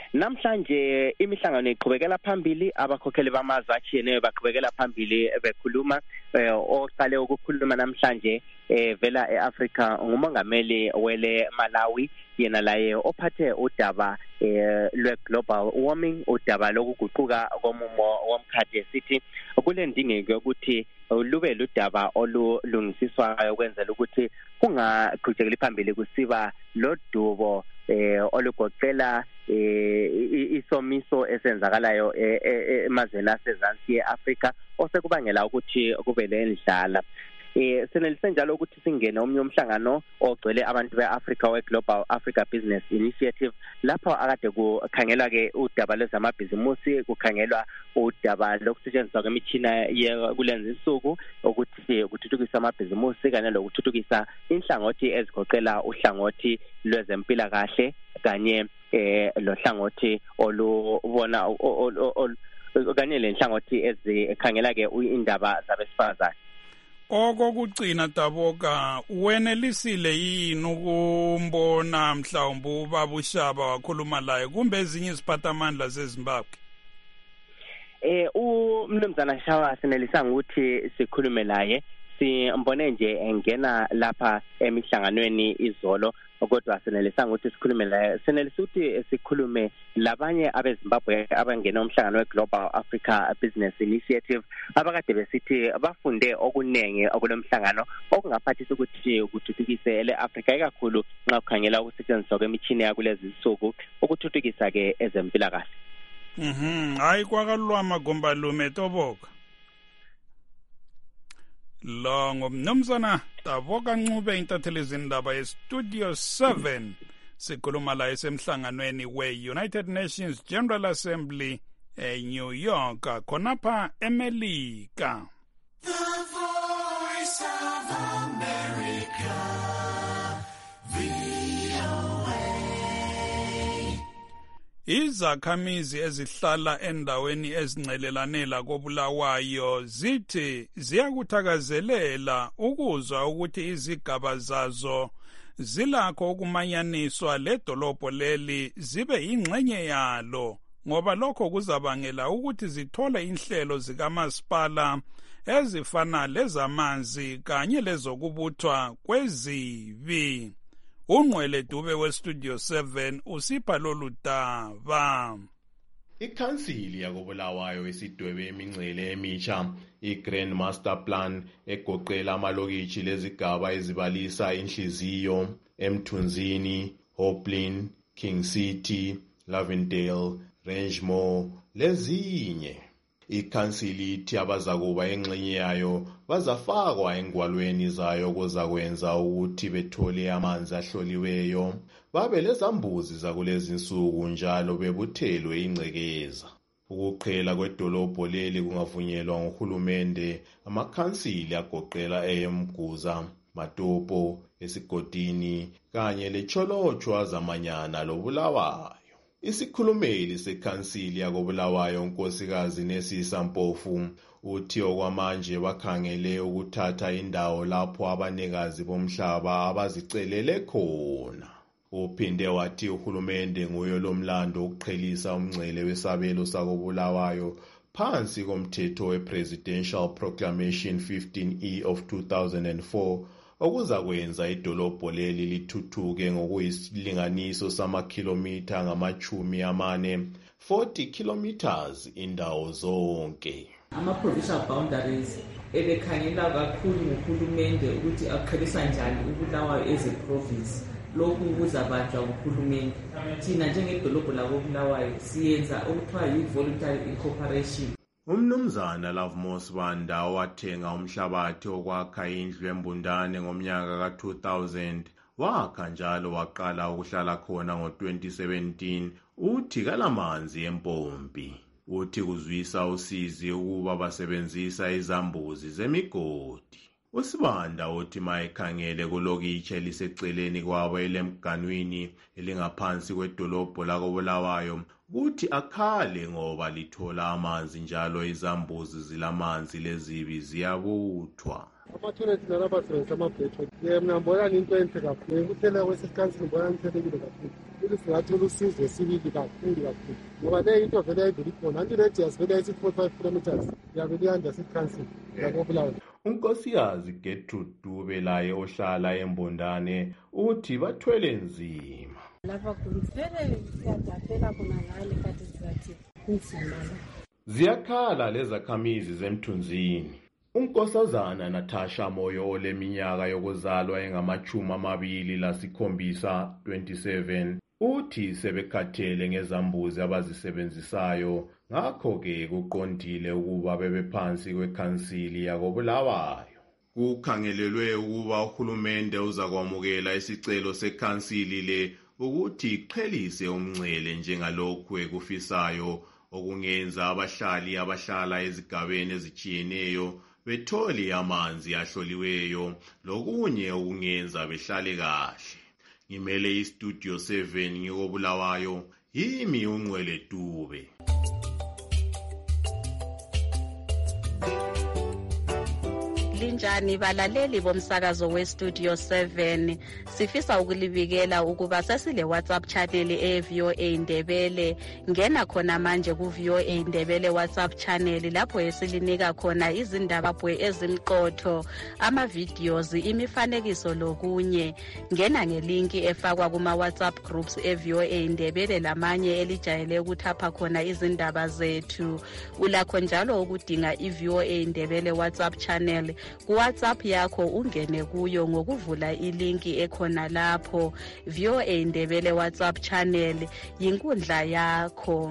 namhlanje imihlangano iqhubekela phambili, abakhokheli bamazwe atshiyeneyo baqhubekela phambili bekhuluma. Oqale ukukhuluma namhlanje vela eAfrica ngumongameli wele Malawi, yena laye ophathe udaba lwe-global warming, udaba lokuguquka komumo womkhathi, esithi kule ndingeko yokuthi lube ludaba olulungisiswayo ukwenzela ukuthi kungaqhubekeli phambili kusiba lodubo olugoqela isomiso esenzakalayo emazweni asezansi e-Afrika osekubangela ukuthi kube lendlala. Senelise njalo ukuthi singene omnye umhlangano ogcwele abantu be-Africa we-Global Africa Business Initiative, lapho akade kukhangelwa ke udaba lwezamabhizimusi, kukhangelwa udaba lokusetshenziswa kwemitshina kulenza insuku ukuthi kuthuthukisa amabhizimusi kanye lokuthuthukisa inhlangothi ezigoqela uhlangothi lwezempilakahle kanye lohlangothi olubona kanye lenhlangothi ezikhangela ke indaba zabesifazane. Okokugcina Taboka, wenelisile yini ukumbona mhlawumbe ubaba uShaba wakhuluma laye kumbe ezinye iziphathamandla zeZimbabwe? Umnumzana Shaba sinelisanga ukuthi sikhulume laye, simbone nje engena lapha emihlanganweni izolo, kodwa sinelisanga ukuthi sikhulume laye. Sinelisa ukuthi sikhulume labanye abeZimbabwe abangena umhlangano weGlobal Africa Business Initiative abakade besithi bafunde okunenge okulomhlangano okungaphathisa ukuthi kuthuthukise le-Africa ikakhulu nxa kukhangela ukusetshenziswa kwemitshini yakulezi insuku ukuthuthukisa ke ezempilakahle. Hayi kwakalwa magombalume Toboka. Lo ngumnumzana Taboka Ncube, intatheli zindaba yeStudio 7, sikhuluma la esemhlanganweni we-United Nations General Assembly eNew York khonapha eMelika. The Voice of America, VOA. Izakhamizi ezihlala endaweni ezincelelane koBulawayo zithi ziyakuthakazelela ukuzwa ukuthi izigaba zazo zilakho ukumanyaniswa ledolobho leli zibe ingxenye yalo, ngoba lokho kuzabangela ukuthi zithole inhlelo zikamasipala ezifana lezamanzi kanye lezokubuthwa kwezibi. Unqwele Dube weStudio 7 usipha lolu daba. Ikhansili yakoBulawayo isidwebe imingcele emitsha iGrand Master Plan egoqela amalokitshi lezigaba ezibalisa Inhliziyo, eMthunzini, Hoplin, King City, Lavendale, Rangemore lezinye. Ikhansili ithi abazakuba engxenye yayo bazafakwa engwalweni zayo kuzakwenza ukuthi bethole amanzi ahloliweyo, babe lezambuzi zakulezi insuku njalo bebuthelwe ingcekeza. Ukuqhela kwedolobho leli kungavunyelwa nguhulumende. Amakhansili agoqela eMguza, Matopo, Esigodini kanye leCholochwa zamanyana loBulawayo. Isikhulumeli sekhansili yakoBulawayo unkosikazi Nesisa Mpofu uthi okwamanje bakhangele ukuthatha indawo lapho abanikazi bomhlaba abazicelele khona. Uphinde wathi uhulumende nguye lomlando ukuqhelisa umngcele wesabelo sakoBulawayo phansi komthetho wePresidential Proclamation 15E of 2004 okuzakwenza idolobho leli lithuthuke ngokuyisilinganiso samakhilomitha ngama-40 kilometers indawo zonke. Ama-provincial boundaries ebekhangela kakhulu nguhulumende ukuthi aqhelisa njani uBulawayo as a province. Lokhu kuzabanjwa nguhulumende. Thina njengedolobho lakoBulawayo siyenza okuthiwa yi-voluntary incorporation. Umnumzana Lovemore Banda wathenga umhlabathi okwakha indlu embundane ngomnyaka ka-2000 wakha njalo waqala ukuhlala khona ngo-2017. Uthi kalamanzi empompi. Uthi kuzwisa usizi ukuba basebenzisa izambuzi zemigodi. Usibanda uthi mayekhangele kulokitshi eliseceleni kwabo elemganwini elingaphansi kwedolobho lakoBulawayo kuthi akhale ngoba lithola amanzi njalo izambuzi zilamanzi lezibi ziyabuthwa. Ama-toilets nalapha sibenzisa amabhethwe. Mina ngibona into enhle kakhulu. Ukuthela kwesikansini ngibona nithelekile kakhulu. ukuthi singathola usizo esibili kakhulu ngoba le into vele ayiveli khona anti-radius vele ayisithi 45 kilometers yabe liyanda sicancel yakobulawa. unkosikazi Gertrude Dube laye ohlala eMbondane uthi bathwele nzima lapha kumvele siyadafela khona ngale kade sizathi inzima la ziyakhala lezakhamizi zemthunzini. unkosazana Natasha Moyo oleminyaka yokuzalwa engama-27 27 uthi sebekhathele ngezambuzi abazisebenzisayo ngakho-ke kuqondile ukuba bebephansi kwekhansili yakobulawayo. Kukhangelelwe ukuba uhulumende uzakwamukela isicelo sekhansili le ukuthi iqhelise umngcele njengalokhu ekufisayo okungenza abahlali abahlala ezigabeni ezitshiyeneyo bethole amanzi ahloliweyo lokunye okungenza behlale kahle. Ngimele istudio 7 ngikobulawayo yimi uNgcwele Dube. Linjani balaleli bomsakazo weStudio 7 sifisa ukulibikela ukuba sesile WhatsApp channel eVOA Ndebele. Ngena khona manje kuVOA Ndebele WhatsApp channel lapho esilinika khona izindaba ezimqotho, ama videos, imifanekiso lokunye. Ngena ngelinki efakwa kuma WhatsApp groups eVOA Ndebele lamanye elijayele ukuthapha khona izindaba zethu. Ulakho njalo ukudinga iVOA Ndebele WhatsApp channel ku-WhatsApp yakho ungene kuyo ngokuvula ilinki ekhona lapho. VOA Ndebele WhatsApp channel yinkundla yakho.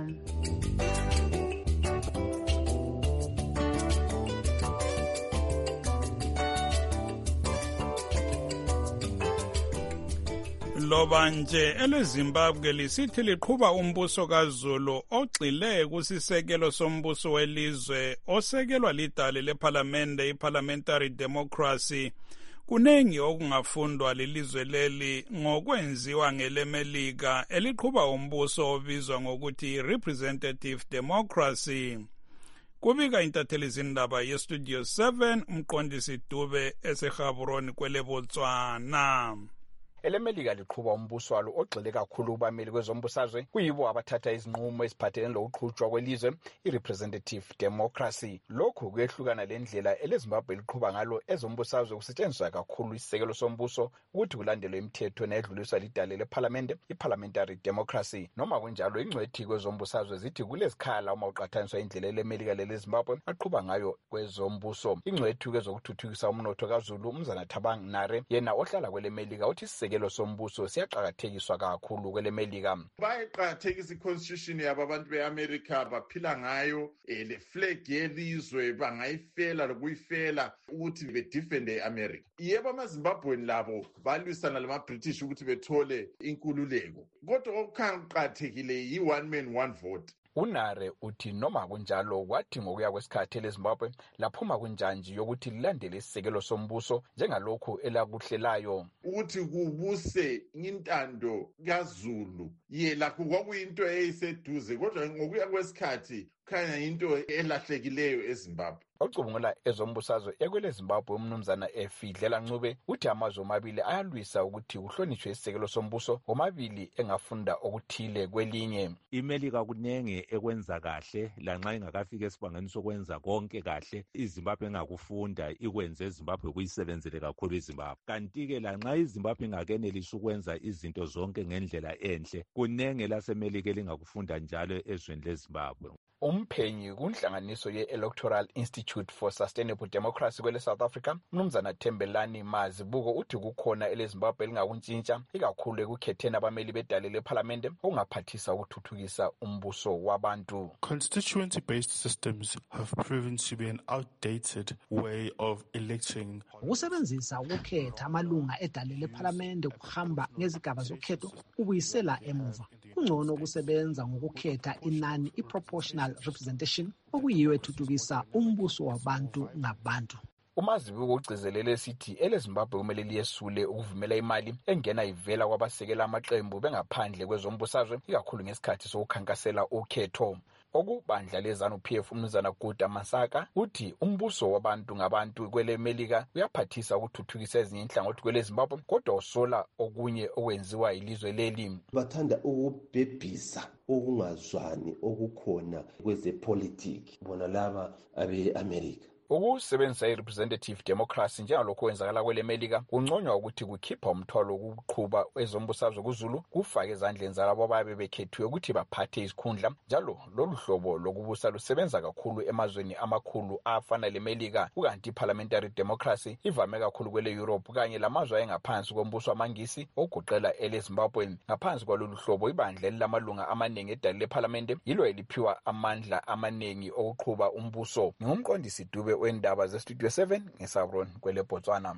Loba nje eleZimbabwe lisithi liqhuba umbuso kaZulu ogxile kusisekelo sombuso welizwe osekelwa lidale leParliamente iParliamentary Democracy. Kunengi okungafundwa lelizwe leli ngokwenziwa ngeleMelika eliqhuba umbuso obizwa ngokuthi Representative Democracy. Kubika intatheli zindaba yeStudio 7 umqondisi Dube eseGaborone kweleBotswana. elemelika liqhuba umbuso walo ogxile kakhulu kubameli kwezombusazwe kuyibo abathatha izinqumo eziphathelene lokuqhutshwa kwelizwe i-representative democracy. Lokhu kuyehlukana lendlela eleZimbabwe liqhuba ngalo ezombusazwe kusetshenziswa kakhulu isisekelo sombuso ukuthi kulandelwe imithetho nedluliswa lidale leParliamente i-parliamentary democracy. Noma kunjalo ingcwethi kwezombusazwe zithi kulezikhala uma uqhathaniswa indlela elemelika leleZimbabwe aqhuba ngayo kwezombuso. Ingcwethi kwezokuthuthukisa umnotho kaZulu uMzana Thabang Nare yena ohlala kwelemelika uthi isisekelo sombuso siyaqhakathekiswa kakhulu kwelemelika. Bayiqhakathekisa iconstitution yabo abantu beAmerica baphila ngayo le flag yelizwe bangayifela lokuyifela ukuthi bedefende iAmerica. Yebo amaZimbabweni labo balwisana lamaBritish ukuthi bethole inkululeko. Kodwa okuqhakathekile yi-one man one vote. Unare uthi noma kunjalo kwathi ngokuya kwesikhathi leZimbabwe laphuma kunjanji yokuthi lilandele isisekelo sombuso njengalokhu elakuhlelayo ukuthi kubuse intando kaZulu yela kwakuyinto eyiseduze kodwa ngokuya kwesikhathi khanya into elahlekileyo eZimbabwe. Ocubungula ezombusazwe ekweleZimbabwe umnumzana Efidlela Ncube uthi amazwe omabili ayalwisa ukuthi kuhlonishwe isisekelo sombuso omabili engafunda okuthile kwelinye. iMelika kunenge ekwenza kahle lanxa ingakafika esibangeni sokwenza konke kahle iZimbabwe engakufunda ikwenze eZimbabwe kuyisebenzele kakhulu iZimbabwe. Kanti-ke lanxa iZimbabwe ingakenelisa ukwenza izinto zonke ngendlela enhle kunenge laseMelika elingakufunda njalo ezweni leZimbabwe. Umphenyi kunhlanganiso ye-Electoral Institute for Sustainable Democracy kwele South Africa umnumzana Thembelani Mazibuko uthi kukhona eleZimbabwe elingakuntshintsha ikakhulu ekukhetheni abameli bedale leParliamente okungaphathisa ukuthuthukisa umbuso wabantu. Constituency-based systems have proven to be an outdated way of electing. Ukusebenzisa ukukhetha amalunga edale leParliamente kuhamba ngezigaba zokhetho kubuyisela emuva. Kungcono ukusebenza ngokukhetha inani i-proportional representation okuyiyo ethuthukisa umbuso wabantu ngabantu. uMazibuko ugcizelele esithi eleZimbabwe kumele liyesule ukuvumela imali engena ivela kwabasekela amaqembu bengaphandle kwezombusazwe ikakhulu ngesikhathi sokukhankasela ukhetho. okubandla leZANU-PF umnumzana Guta Masaka uthi umbuso wabantu ngabantu kwele Melika uyaphathisa ukuthuthukisa ezinye inhlangothi kwele Zimbabwe kodwa usola okunye okwenziwa ilizwe leli. Bathanda ukubhebhisa ukungazwani okukhona kwezepolitiki bona laba abe-America. Ukusebenzisa i-representative democracy njengalokho kwenzakala kwele Melika kunconywa ukuthi kukhipha umthwalo wokuqhuba ezombusazwe kuZulu kufake ezandleni zalabo ababe bekhethiwe ukuthi baphathe isikhundla njalo lolu hlobo lokubusa lusebenza kakhulu emazweni amakhulu afana leMelika ukanti parliamentary democracy ivame kakhulu kwele Europe kanye lamazwe ayengaphansi kombuso wamangisi ogoqela eleZimbabwe. Ngaphansi kwalolu hlobo ibandla lamalunga amaningi edali leParliament yilo eliphiwa amandla amaningi okuqhuba umbuso. Ngumqondisi Dube wendaba zeStudio 7 ngeSavron kwele Botswana.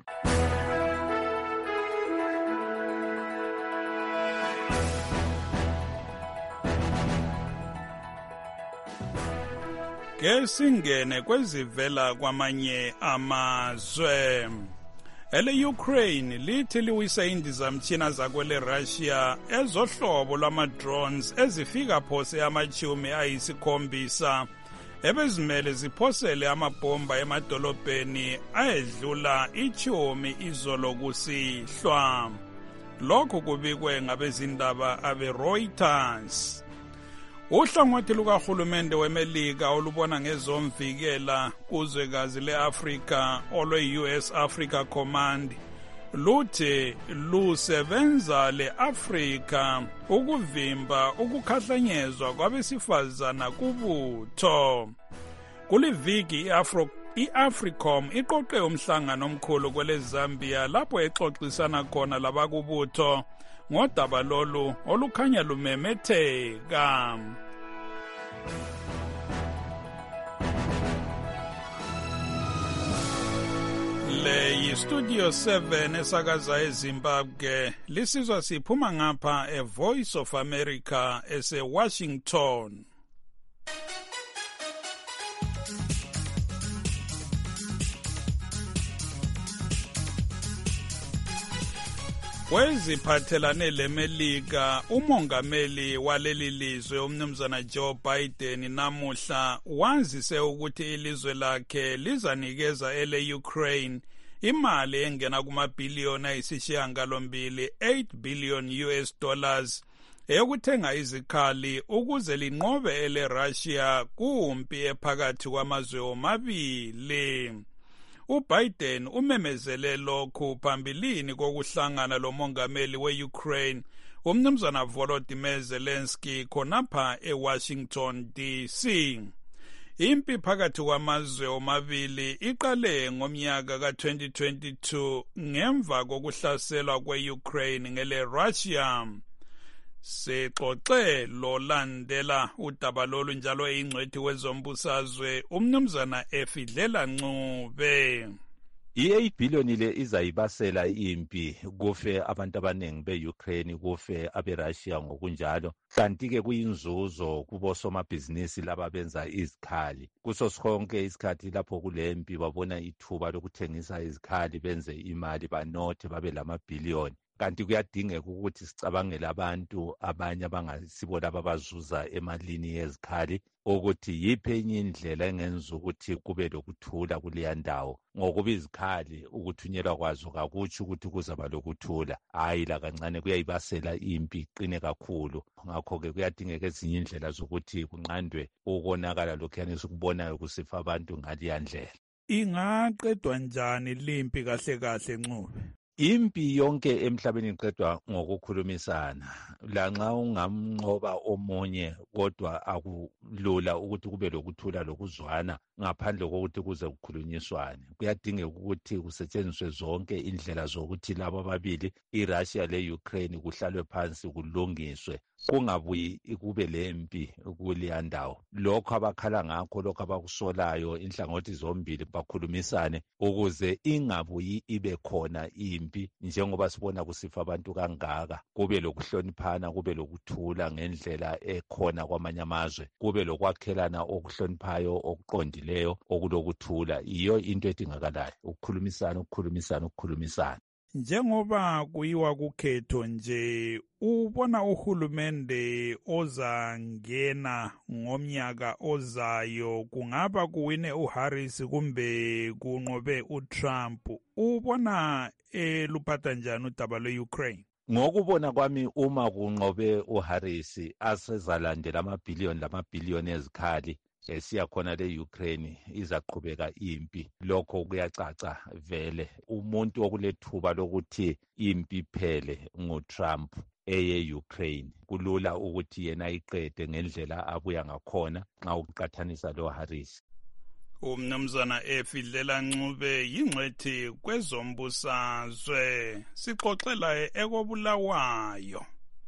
Kesingene kwezivela kwamanye amazwe. Ele-Ukraine lithi liwisa indizamtshina zakwele Russia ezohlobo lwama-drones ezifika phose amachumi ayisikhombisa ebezimele ziphosele amabhomba emadolobheni ayedlula ichumi izolo kusihlwa. Lokhu kubikwe ngabezindaba abe-Reuters. Uhlangothi lukahulumende weMelika olubona ngezomvikela kuzwekazi le-Afrika olwe-US Africa Command luthi lusebenza le-Afrika ukuvimba ukukhahlanyezwa kwabesifazana kubutho. Kuliviki i-Africom iqoqe umhlangano omkhulu kwele Zambia lapho exoxisana khona labakubutho ngodaba lolu olukhanya lumemetheka. Le yiStudio 7 esakaza eZimbabwe lisizwa siphuma ngapha eVoice of America ese-Washington. Kweziphathelane leMelika, umongameli waleli lizwe umnumzana Joe Biden namuhla wazise ukuthi ilizwe lakhe lizanikeza ele-Ukraine imali engena kumabhiliyoni ayisishiyagalombili $8 billion eyokuthenga izikhali ukuze linqobe ele-Russia kumpi ephakathi kwamazwe omabili. uBiden umemezele lokhu phambilini kokuhlangana lomongameli we-Ukraine umnumzana Volodymyr Zelensky khonapha eWashington DC. Impi phakathi kwamazwe omabili iqale ngomnyaka ka-2022 ngemva kokuhlaselwa kwe-Ukraine ngele-Russia. Sexoxe lolandela udaba lolu njalo eyingcwethi wezombusazwe umnumzana Efidlela Ncube. I-8 billion le izayibasela impi kufe abantu abaningi be-Ukraine kufe abe-Russia ngokunjalo kanti-ke kuyinzuzo kubosomabhizinisi laba benza izikhali kuso sonke isikhathi lapho kulempi babona ithuba lokuthengisa izikhali benze imali banothe babe lamabhiliyoni. Kanti kuyadingeka ukuthi sicabangele abantu abanye abangasibo laba abazuza emalini yezikhali ukuthi yiphi enye indlela engenza ukuthi kube lokuthula kuleya ndawo ngokuba izikhali ukuthunyelwa kwazo kakutsho ukuthi kuzaba lokuthula hayi la kancane kuyayibasela impi iqine kakhulu. Ngakho-ke kuyadingeka ezinye indlela zokuthi kunqandwe ukonakala lokhuyana esikubonayo kusifa abantu ngaleya ndlela. Ingaqedwa njani limpi kahle kahle Ncube? Impi yonke emhlabeni iqedwa ngokukhulumisana. Lanxa ungamnqoba omunye kodwa akulula ukuthi kube lokuthula lokuzwana ngaphandle kokuthi kuze kukhulunyiswane. Kuyadingeka ukuthi kusetshenziswe zonke indlela zokuthi labo ababili iRussia le-Ukraine kuhlalwe phansi kulungiswe. Kungabuyi kube lempi kuleya ndawo. Lokho abakhala ngakho lokho abakusolayo inhlangothi zombili bakhulumisane ukuze ingabuyi ibe khona impi njengoba sibona kusifa abantu kangaka. Kube lokuhloniphana, kube lokuthula ngendlela ekhona kwamanye amazwe, kube lokwakhelana okuhloniphayo okuqondileyo okulokuthula. Iyo into edingakalayo ukukhulumisana. Njengoba kuyiwa kukhetho nje, ubona uhulumende ozangena ngomnyaka ozayo kungaba kuwine uHarris kumbe kunqobe uTrump, ubona luphatha njani udaba lwe-Ukraine? Ngokubona kwami uma kunqobe uHarris asezalandela amabhiliyoni ezikhali esiya khona le-Ukraine izaqhubeka impi. Lokho kuyacaca vele umuntu okulethuba lokuthi impi iphele nguTrump eye-Ukraine. Kulula ukuthi yena iqede ngendlela abuya ngakhona nxa uqathanisa lo-Harris. Umnumzana Efidlela Ncube yingcwethi kwezombusazwe, sixoxela ekobulawayo.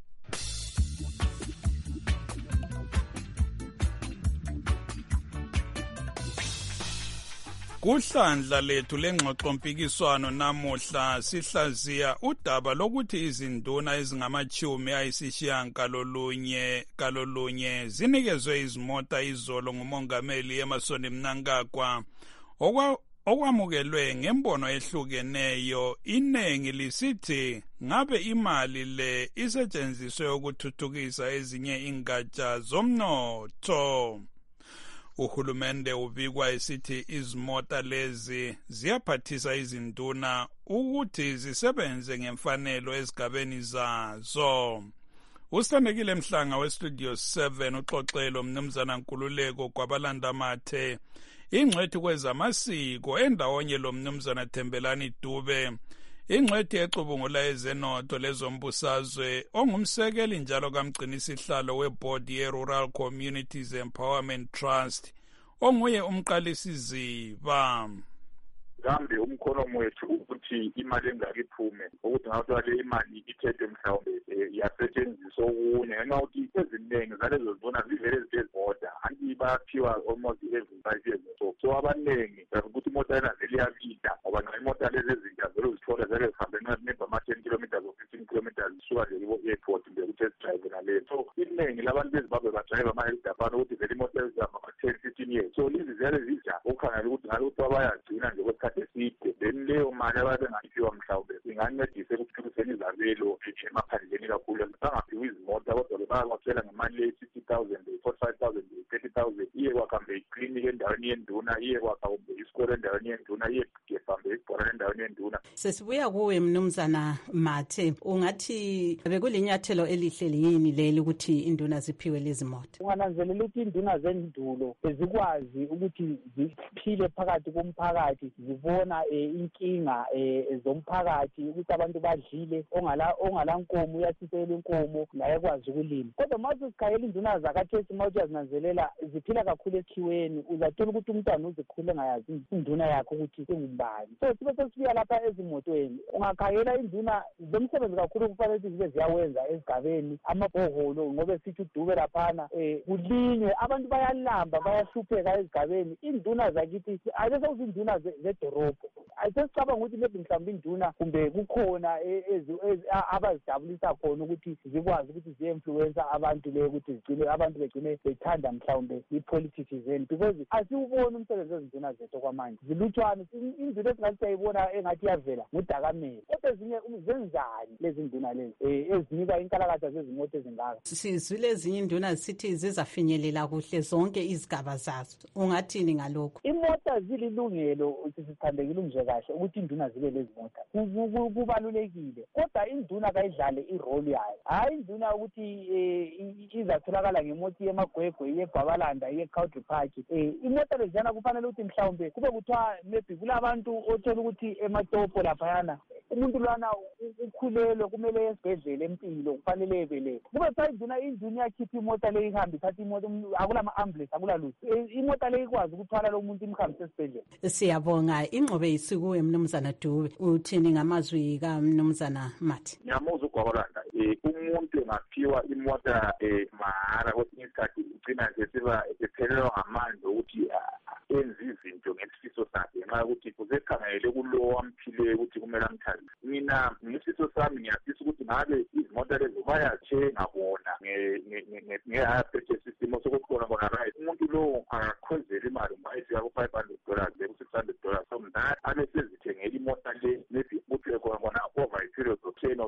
Kuhlandla lethu lengxoxompikiswano namuhla sihlaziya udaba lokuthi izinduna ezingama-90 zinikezwe izimota izolo ngumongameli Emmerson Mnangagwa okwamukelwe ngembono ehlukeneyo. Iningi lisithi ngabe imali le isetshenziswe ukuthuthukisa ezinye ingatsha zomnotho. Uhulumende ubikwa esithi izimota lezi ziyaphathisa izinduna ukuthi zisebenze ngemfanelo ezigabeni zazo. Usithembekile Mhlanga westudio 7 uxoxelo mnumzana Nkululeko kwabalandamathe, ingcwethi kwezamasiko endawonye lo mnumzana Thembelani Dube, ingcwethi exubungula ezenotho lezombusazwe, ongumsekeli njalo kamgcinisihlalo weboard ye-Rural Communities Empowerment Trust, onguye umqalisiziba. Kambe umkhono wethu ukuthi imali engaki iphume ukuthi ngathi le imali ithethe mhlawumbe yasetshenziswa okunye ngenxa yokuthi eziningi zalezo zibona zivele zizodwa anti baphiwa almost every 5 years so abaningi ukuthi imoto yena vele iyabida ngoba nxa imoto lezi ezintsha vele uzithola zake zihambe ngemva ama-10 kilometers or 15 kilometers zisuka nje ku-airport kumbe ukuthi ezidrayive naleyo. So iningi labantu bezimbabwe badrayive ama-helicopter ukuthi vele imoto ezihamba ama-10-15 years. So lezi ziyale zidla ukukhangela ukuthi ngalukuthi abayagcina nje kwesikhathi eside, then leyo mali ababengayiphiwa mhlawumbe ingancedisa ekuthuthukiseni izabelo emaphandleni kakhulu. Bangaphiwa izimota kodwa bebayakwakhela ngemali ye-60,000, 45,000, 30,000 iye kwakhambe ikliniki endaweni yenduna, iye kwakhambe isikole endaweni yenduna, iye gebhambe ibhora endaweni yenduna. Sesibuya kuwe mnumzana Mathe, ungathi bekulinyathelo elihle yini leli ukuthi induna ziphiwe lezi moto? Ungananzelela ukuthi induna zendulo zikwazi ukuthi ziphile phakathi komphakathi, zibona inkinga zomphakathi ukuthi abantu badlile, ongala nkomo uyasisela inkomo la ekwazi ukulima. Kodwa manje sikhayela induna zakhathesi manje uyazinanzelela ziphila kakhulu ekhiweni, uzathola ukuthi umntwana uzikhule ngayazi induna yakhe ukuthi ingubani. So sibe sesibuya lapha ezimotweni, ungakhayela induna zomsebenzi kakhulu kufanele ukuthi zibe ziyawenza ezigabeni, amabhoholo ngoba sithi uDube laphana kulinywe, abantu bayalamba bayahlupheka ezigabeni. Induna zakithi ake sokuzinduna zedorobho, ayisesicabanga ukuthi maybe mhlawumbe induna kumbe kukhona abazijabulisa khona ukuthi zikwazi ukuthi zi-influencer abantu le ukuthi zigcine abantu begcine bethanda mhlawumbe i-politics zeni, because asiwuboni umsebenzi wezinduna zethu okwamanje. Zilutshwane induna esingathi siyayibona engathi iyavela nguDakamele, kodwa ezinye zenzani lezi nduna lezi ezinika inkalakatha zezimoto ezingaka? Sizwile ezinye induna zisithi zizafinyelela kuhle zonke izigaba zazo, ungathini ngalokho? Imota zililungelo sisithandekile nje kahle ukuthi induna zibe lezi mota, kubalulekile, kodwa induna kayidlale irole yayo, hayi induna ukuthi izatholakala ngemoto yemagwegwe yeBabalanda ye-Country Park. Imota leziyana kufanele ukuthi mhlawumbe kube kuthiwa maybe kulabantu othola ukuthi ematopo laphayana umuntu lwana ukhulelwe kumele esibhedlela empilo kufanele ebeleke, kube kuthiwa induna iyakhipha imota le ihambe ithatha imoto, akulama-ambulance akulalutho, imota le ikwazi ukuthwala lo muntu imhambise esibhedlela. Siyabonga. Ingqobe isikuwe mnumzana Dube, uthini ngamazwi kamnumzana Mathe? Ngiyamuza uGwabalanda, umuntu engaphiwa imota mahara kwesinye isikhathi ugcina nje siba ephelelwa ngamandla ukuthi enze izinto ngesifiso sakhe ngenxa yokuthi kuzekhangele kulowo wamphile ukuthi kumele amthande. Mina ngesifiso sami ngiyafisa ukuthi ngabe izimota lezo bayathenga bona nge-hire purchase system sokukhona bona right, umuntu lowo akakhonzela imali mayifika ku-$500 ku-$600, so mna abe sezithengela imota le maybe kuthiwe khona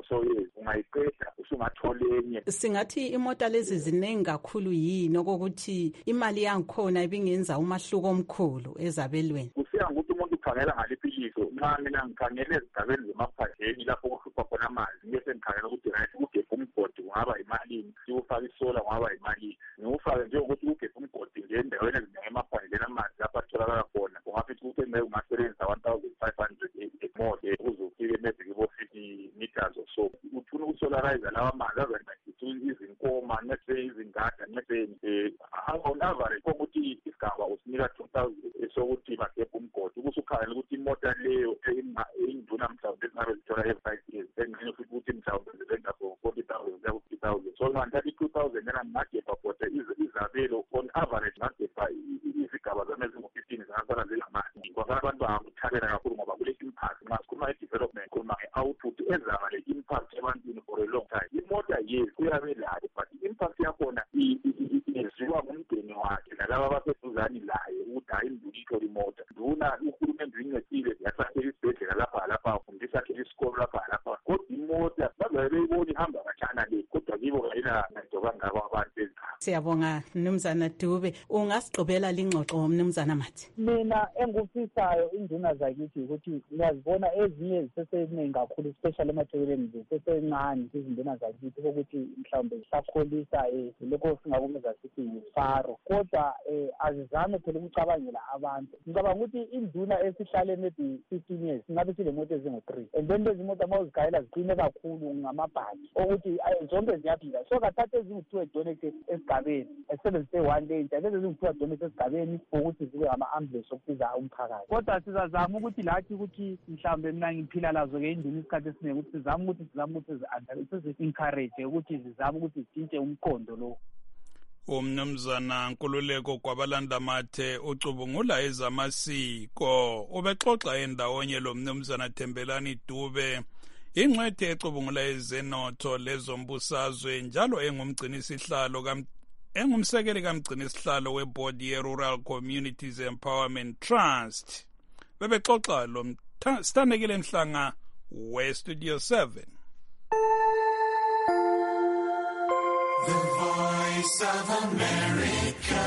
so yes ungayiqeda usungathola enye. Singathi imota lezi ziningi kakhulu yini okokuthi imali yangikhona ibingenza umahluko omkhulu ezabelweni? Kusiya ngokuthi umuntu ukhangela ngaliphi ilizwe. Nxa mina ngikhangele ezigabeni zemaphandleni lapho kuhlupha khona amanzi bese ngikhangela ukuthi right ukugebha umgodi kungaba yimalini, siwufaka isola kungaba yimalini. Ngiwufake njengokuthi ugebha umgodi ngendaweni ezinenge emaphandleni amanzi lapho atholakala khona kungafithi ukuthi ungasebenzisa 1500 more uzofike maybe kibo 50 meters or so. Ufuna ukusolarize lawa manzi azancedisa izinkoma nese izingada nese on average ukuthi isigaba usinika 2000 sokuthi bagebha umgodi ukusukhangela ukuthi imota leyo induna mhlawumbe esingabe zithola e5 years engqine futhi ukuthi mhlawumbe zizenza for 40,000 ya 50,000 so nganthathi 2,000 yena ngingagebha kodwa izabelo on average ngagebha izigaba zami ezingu-15 zingasala zilamanzi kwakala abantu bangakuthabela kakhulu ngoba kule impact nxa sikhuluma nge-development khuluma nge-output ezaba le impact ebantwini for a long time. Imota yes kuyabe layo but impact yakhona yenziwa ngumndeni wakhe nalaba abaseduzane laye ukuthi hayi induna ithole imota nduna uhulumende uyincedile yasakhela isibhedlela lapha afundisa akhela isikolo lapha kodwa imota bazabe beyibona ihamba katshana le kodwa kibo kayila nto kangako abantu ezikhaya. Siyabonga Mnumzana Dube. Ungasigqibela lingxoxo Mnumzana Mathi? Mina engufisayo induna zakithi ukuthi ngiyazibona ezinye ziseseningi kakhulu especially emathekeleni zisesencane izinduna zakithi ukuthi mhlawumbe zisakholisa lokho singakumeza sithi yifaro kodwa azizame phela ukucabangela abantu. Ngicabanga ukuthi induna esihlale maybe 15 years singabe silemoto ezingu-3 and then lezi moto mawuzigayela ziqine kakhulu ngamabhaki ukuthi zonke ziyaphila so kathathe ezingu-2 edonate esigabeni esebenzise 1 day lezi ezingu-2 edonate esigabeni ukuthi zibe ama-ambulance okusiza umphakathi kodwa sizazama ukuthi lathi ukuthi mhlawumbe mina ngiphila lazo-ke induna isikhathi esiningi ukuthi sizame ukuthi sizi-encourage ukuthi zizame ukuthi zitshintshe umqondo lo. Umnumzana Nkululeko Gwabalanda Mathe ucubungula ezamasiko ubexoxa endawonye lo mnumzana Thembelani Dube ingcwethe ecubungula ezenotho lezombusazwe njalo engumsekeli kamgcinisihlalo weboard ye-Rural Communities Empowerment Trust. Bebexoxa lo Sithandekile Mhlanga we-Studio 7. The Voice of America.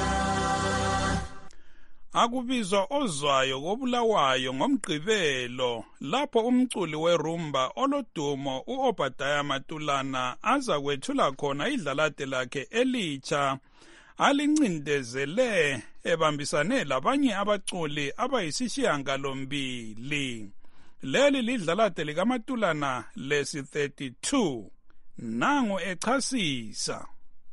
Akubizwa ozwayo kobulawayo ngomgqibelo lapho umculi werumba olodumo uObadiah Matulana aza kwethula khona idlalade lakhe elitsha alincindezele ebambisane labanye abaculi abayisishiyangalombili. Leli lidlalade likaMatulana lesi 32 nangu echasisa.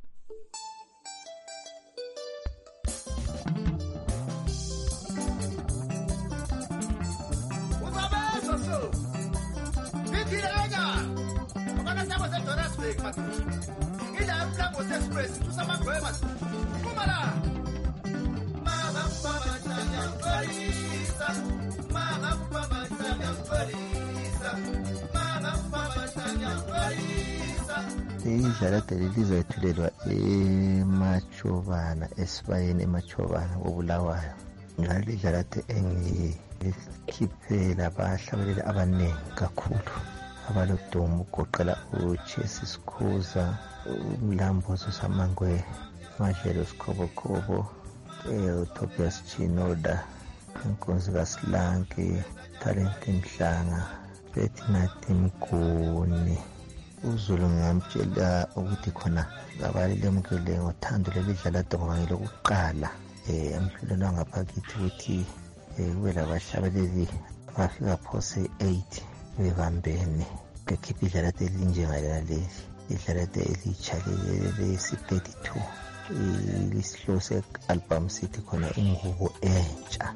Idlalade lizoyethulelwa eMachobana esibayeni eMachobana kobulawayo njalo idlalade engikhiphela abahlabeleli abaningi kakhulu abalodumo ugoqela uChesi Sikhuza, uMlambozo Samangwe, Majelo Sikhobokobo, uTobias Chinoda, Nkonzi kaSilanki, Talent Mhlanga, Betinathi Mguni. uZulu ngamtshela ukuthi khona abalemukele ngothando lelidlalade ngoba ngelokuqala emhlolweni wangaphakathi ukuthi kube labahlabeleli abafika phose 8 bebambene bekhipha idlalade elinjengaleli idlalade elitsha lesi-32 isihloko se-album sithi khona ingubo entsha.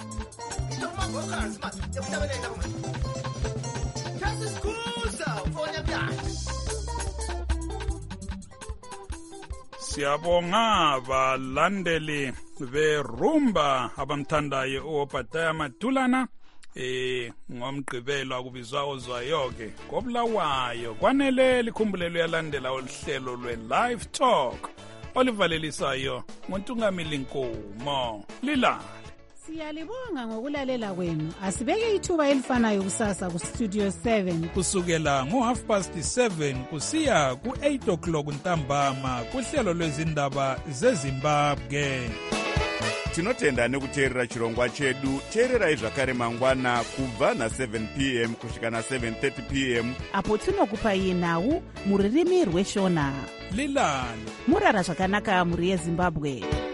Siyabonga balandeli berumba abamthandayo uObadiah Matulana ngomgqibelo akubizwa ozwayo-ke kobulawayo kwanele likhumbulelo yalandela oluhlelo lwe-Live Talk olivalelisayo nguNtungamili Nkomo lilale. Siyalibonga ngokulalela kwenu. Asibeke ithuba elifanayo kusasa ku Studio 7 kusukela ngo7:30 kusiya ku8 o'clock ntambama kuhlelo lwezindaba zeZimbabwe. Tinotenda nekuteerera chirongwa chedu. Teererai zvakare mangwana kubva na7 p.m. kusvika na7:30 p.m. apo tinokupai nhau muririmi rweshona. Lilani murara zvakanaka muri yeZimbabwe.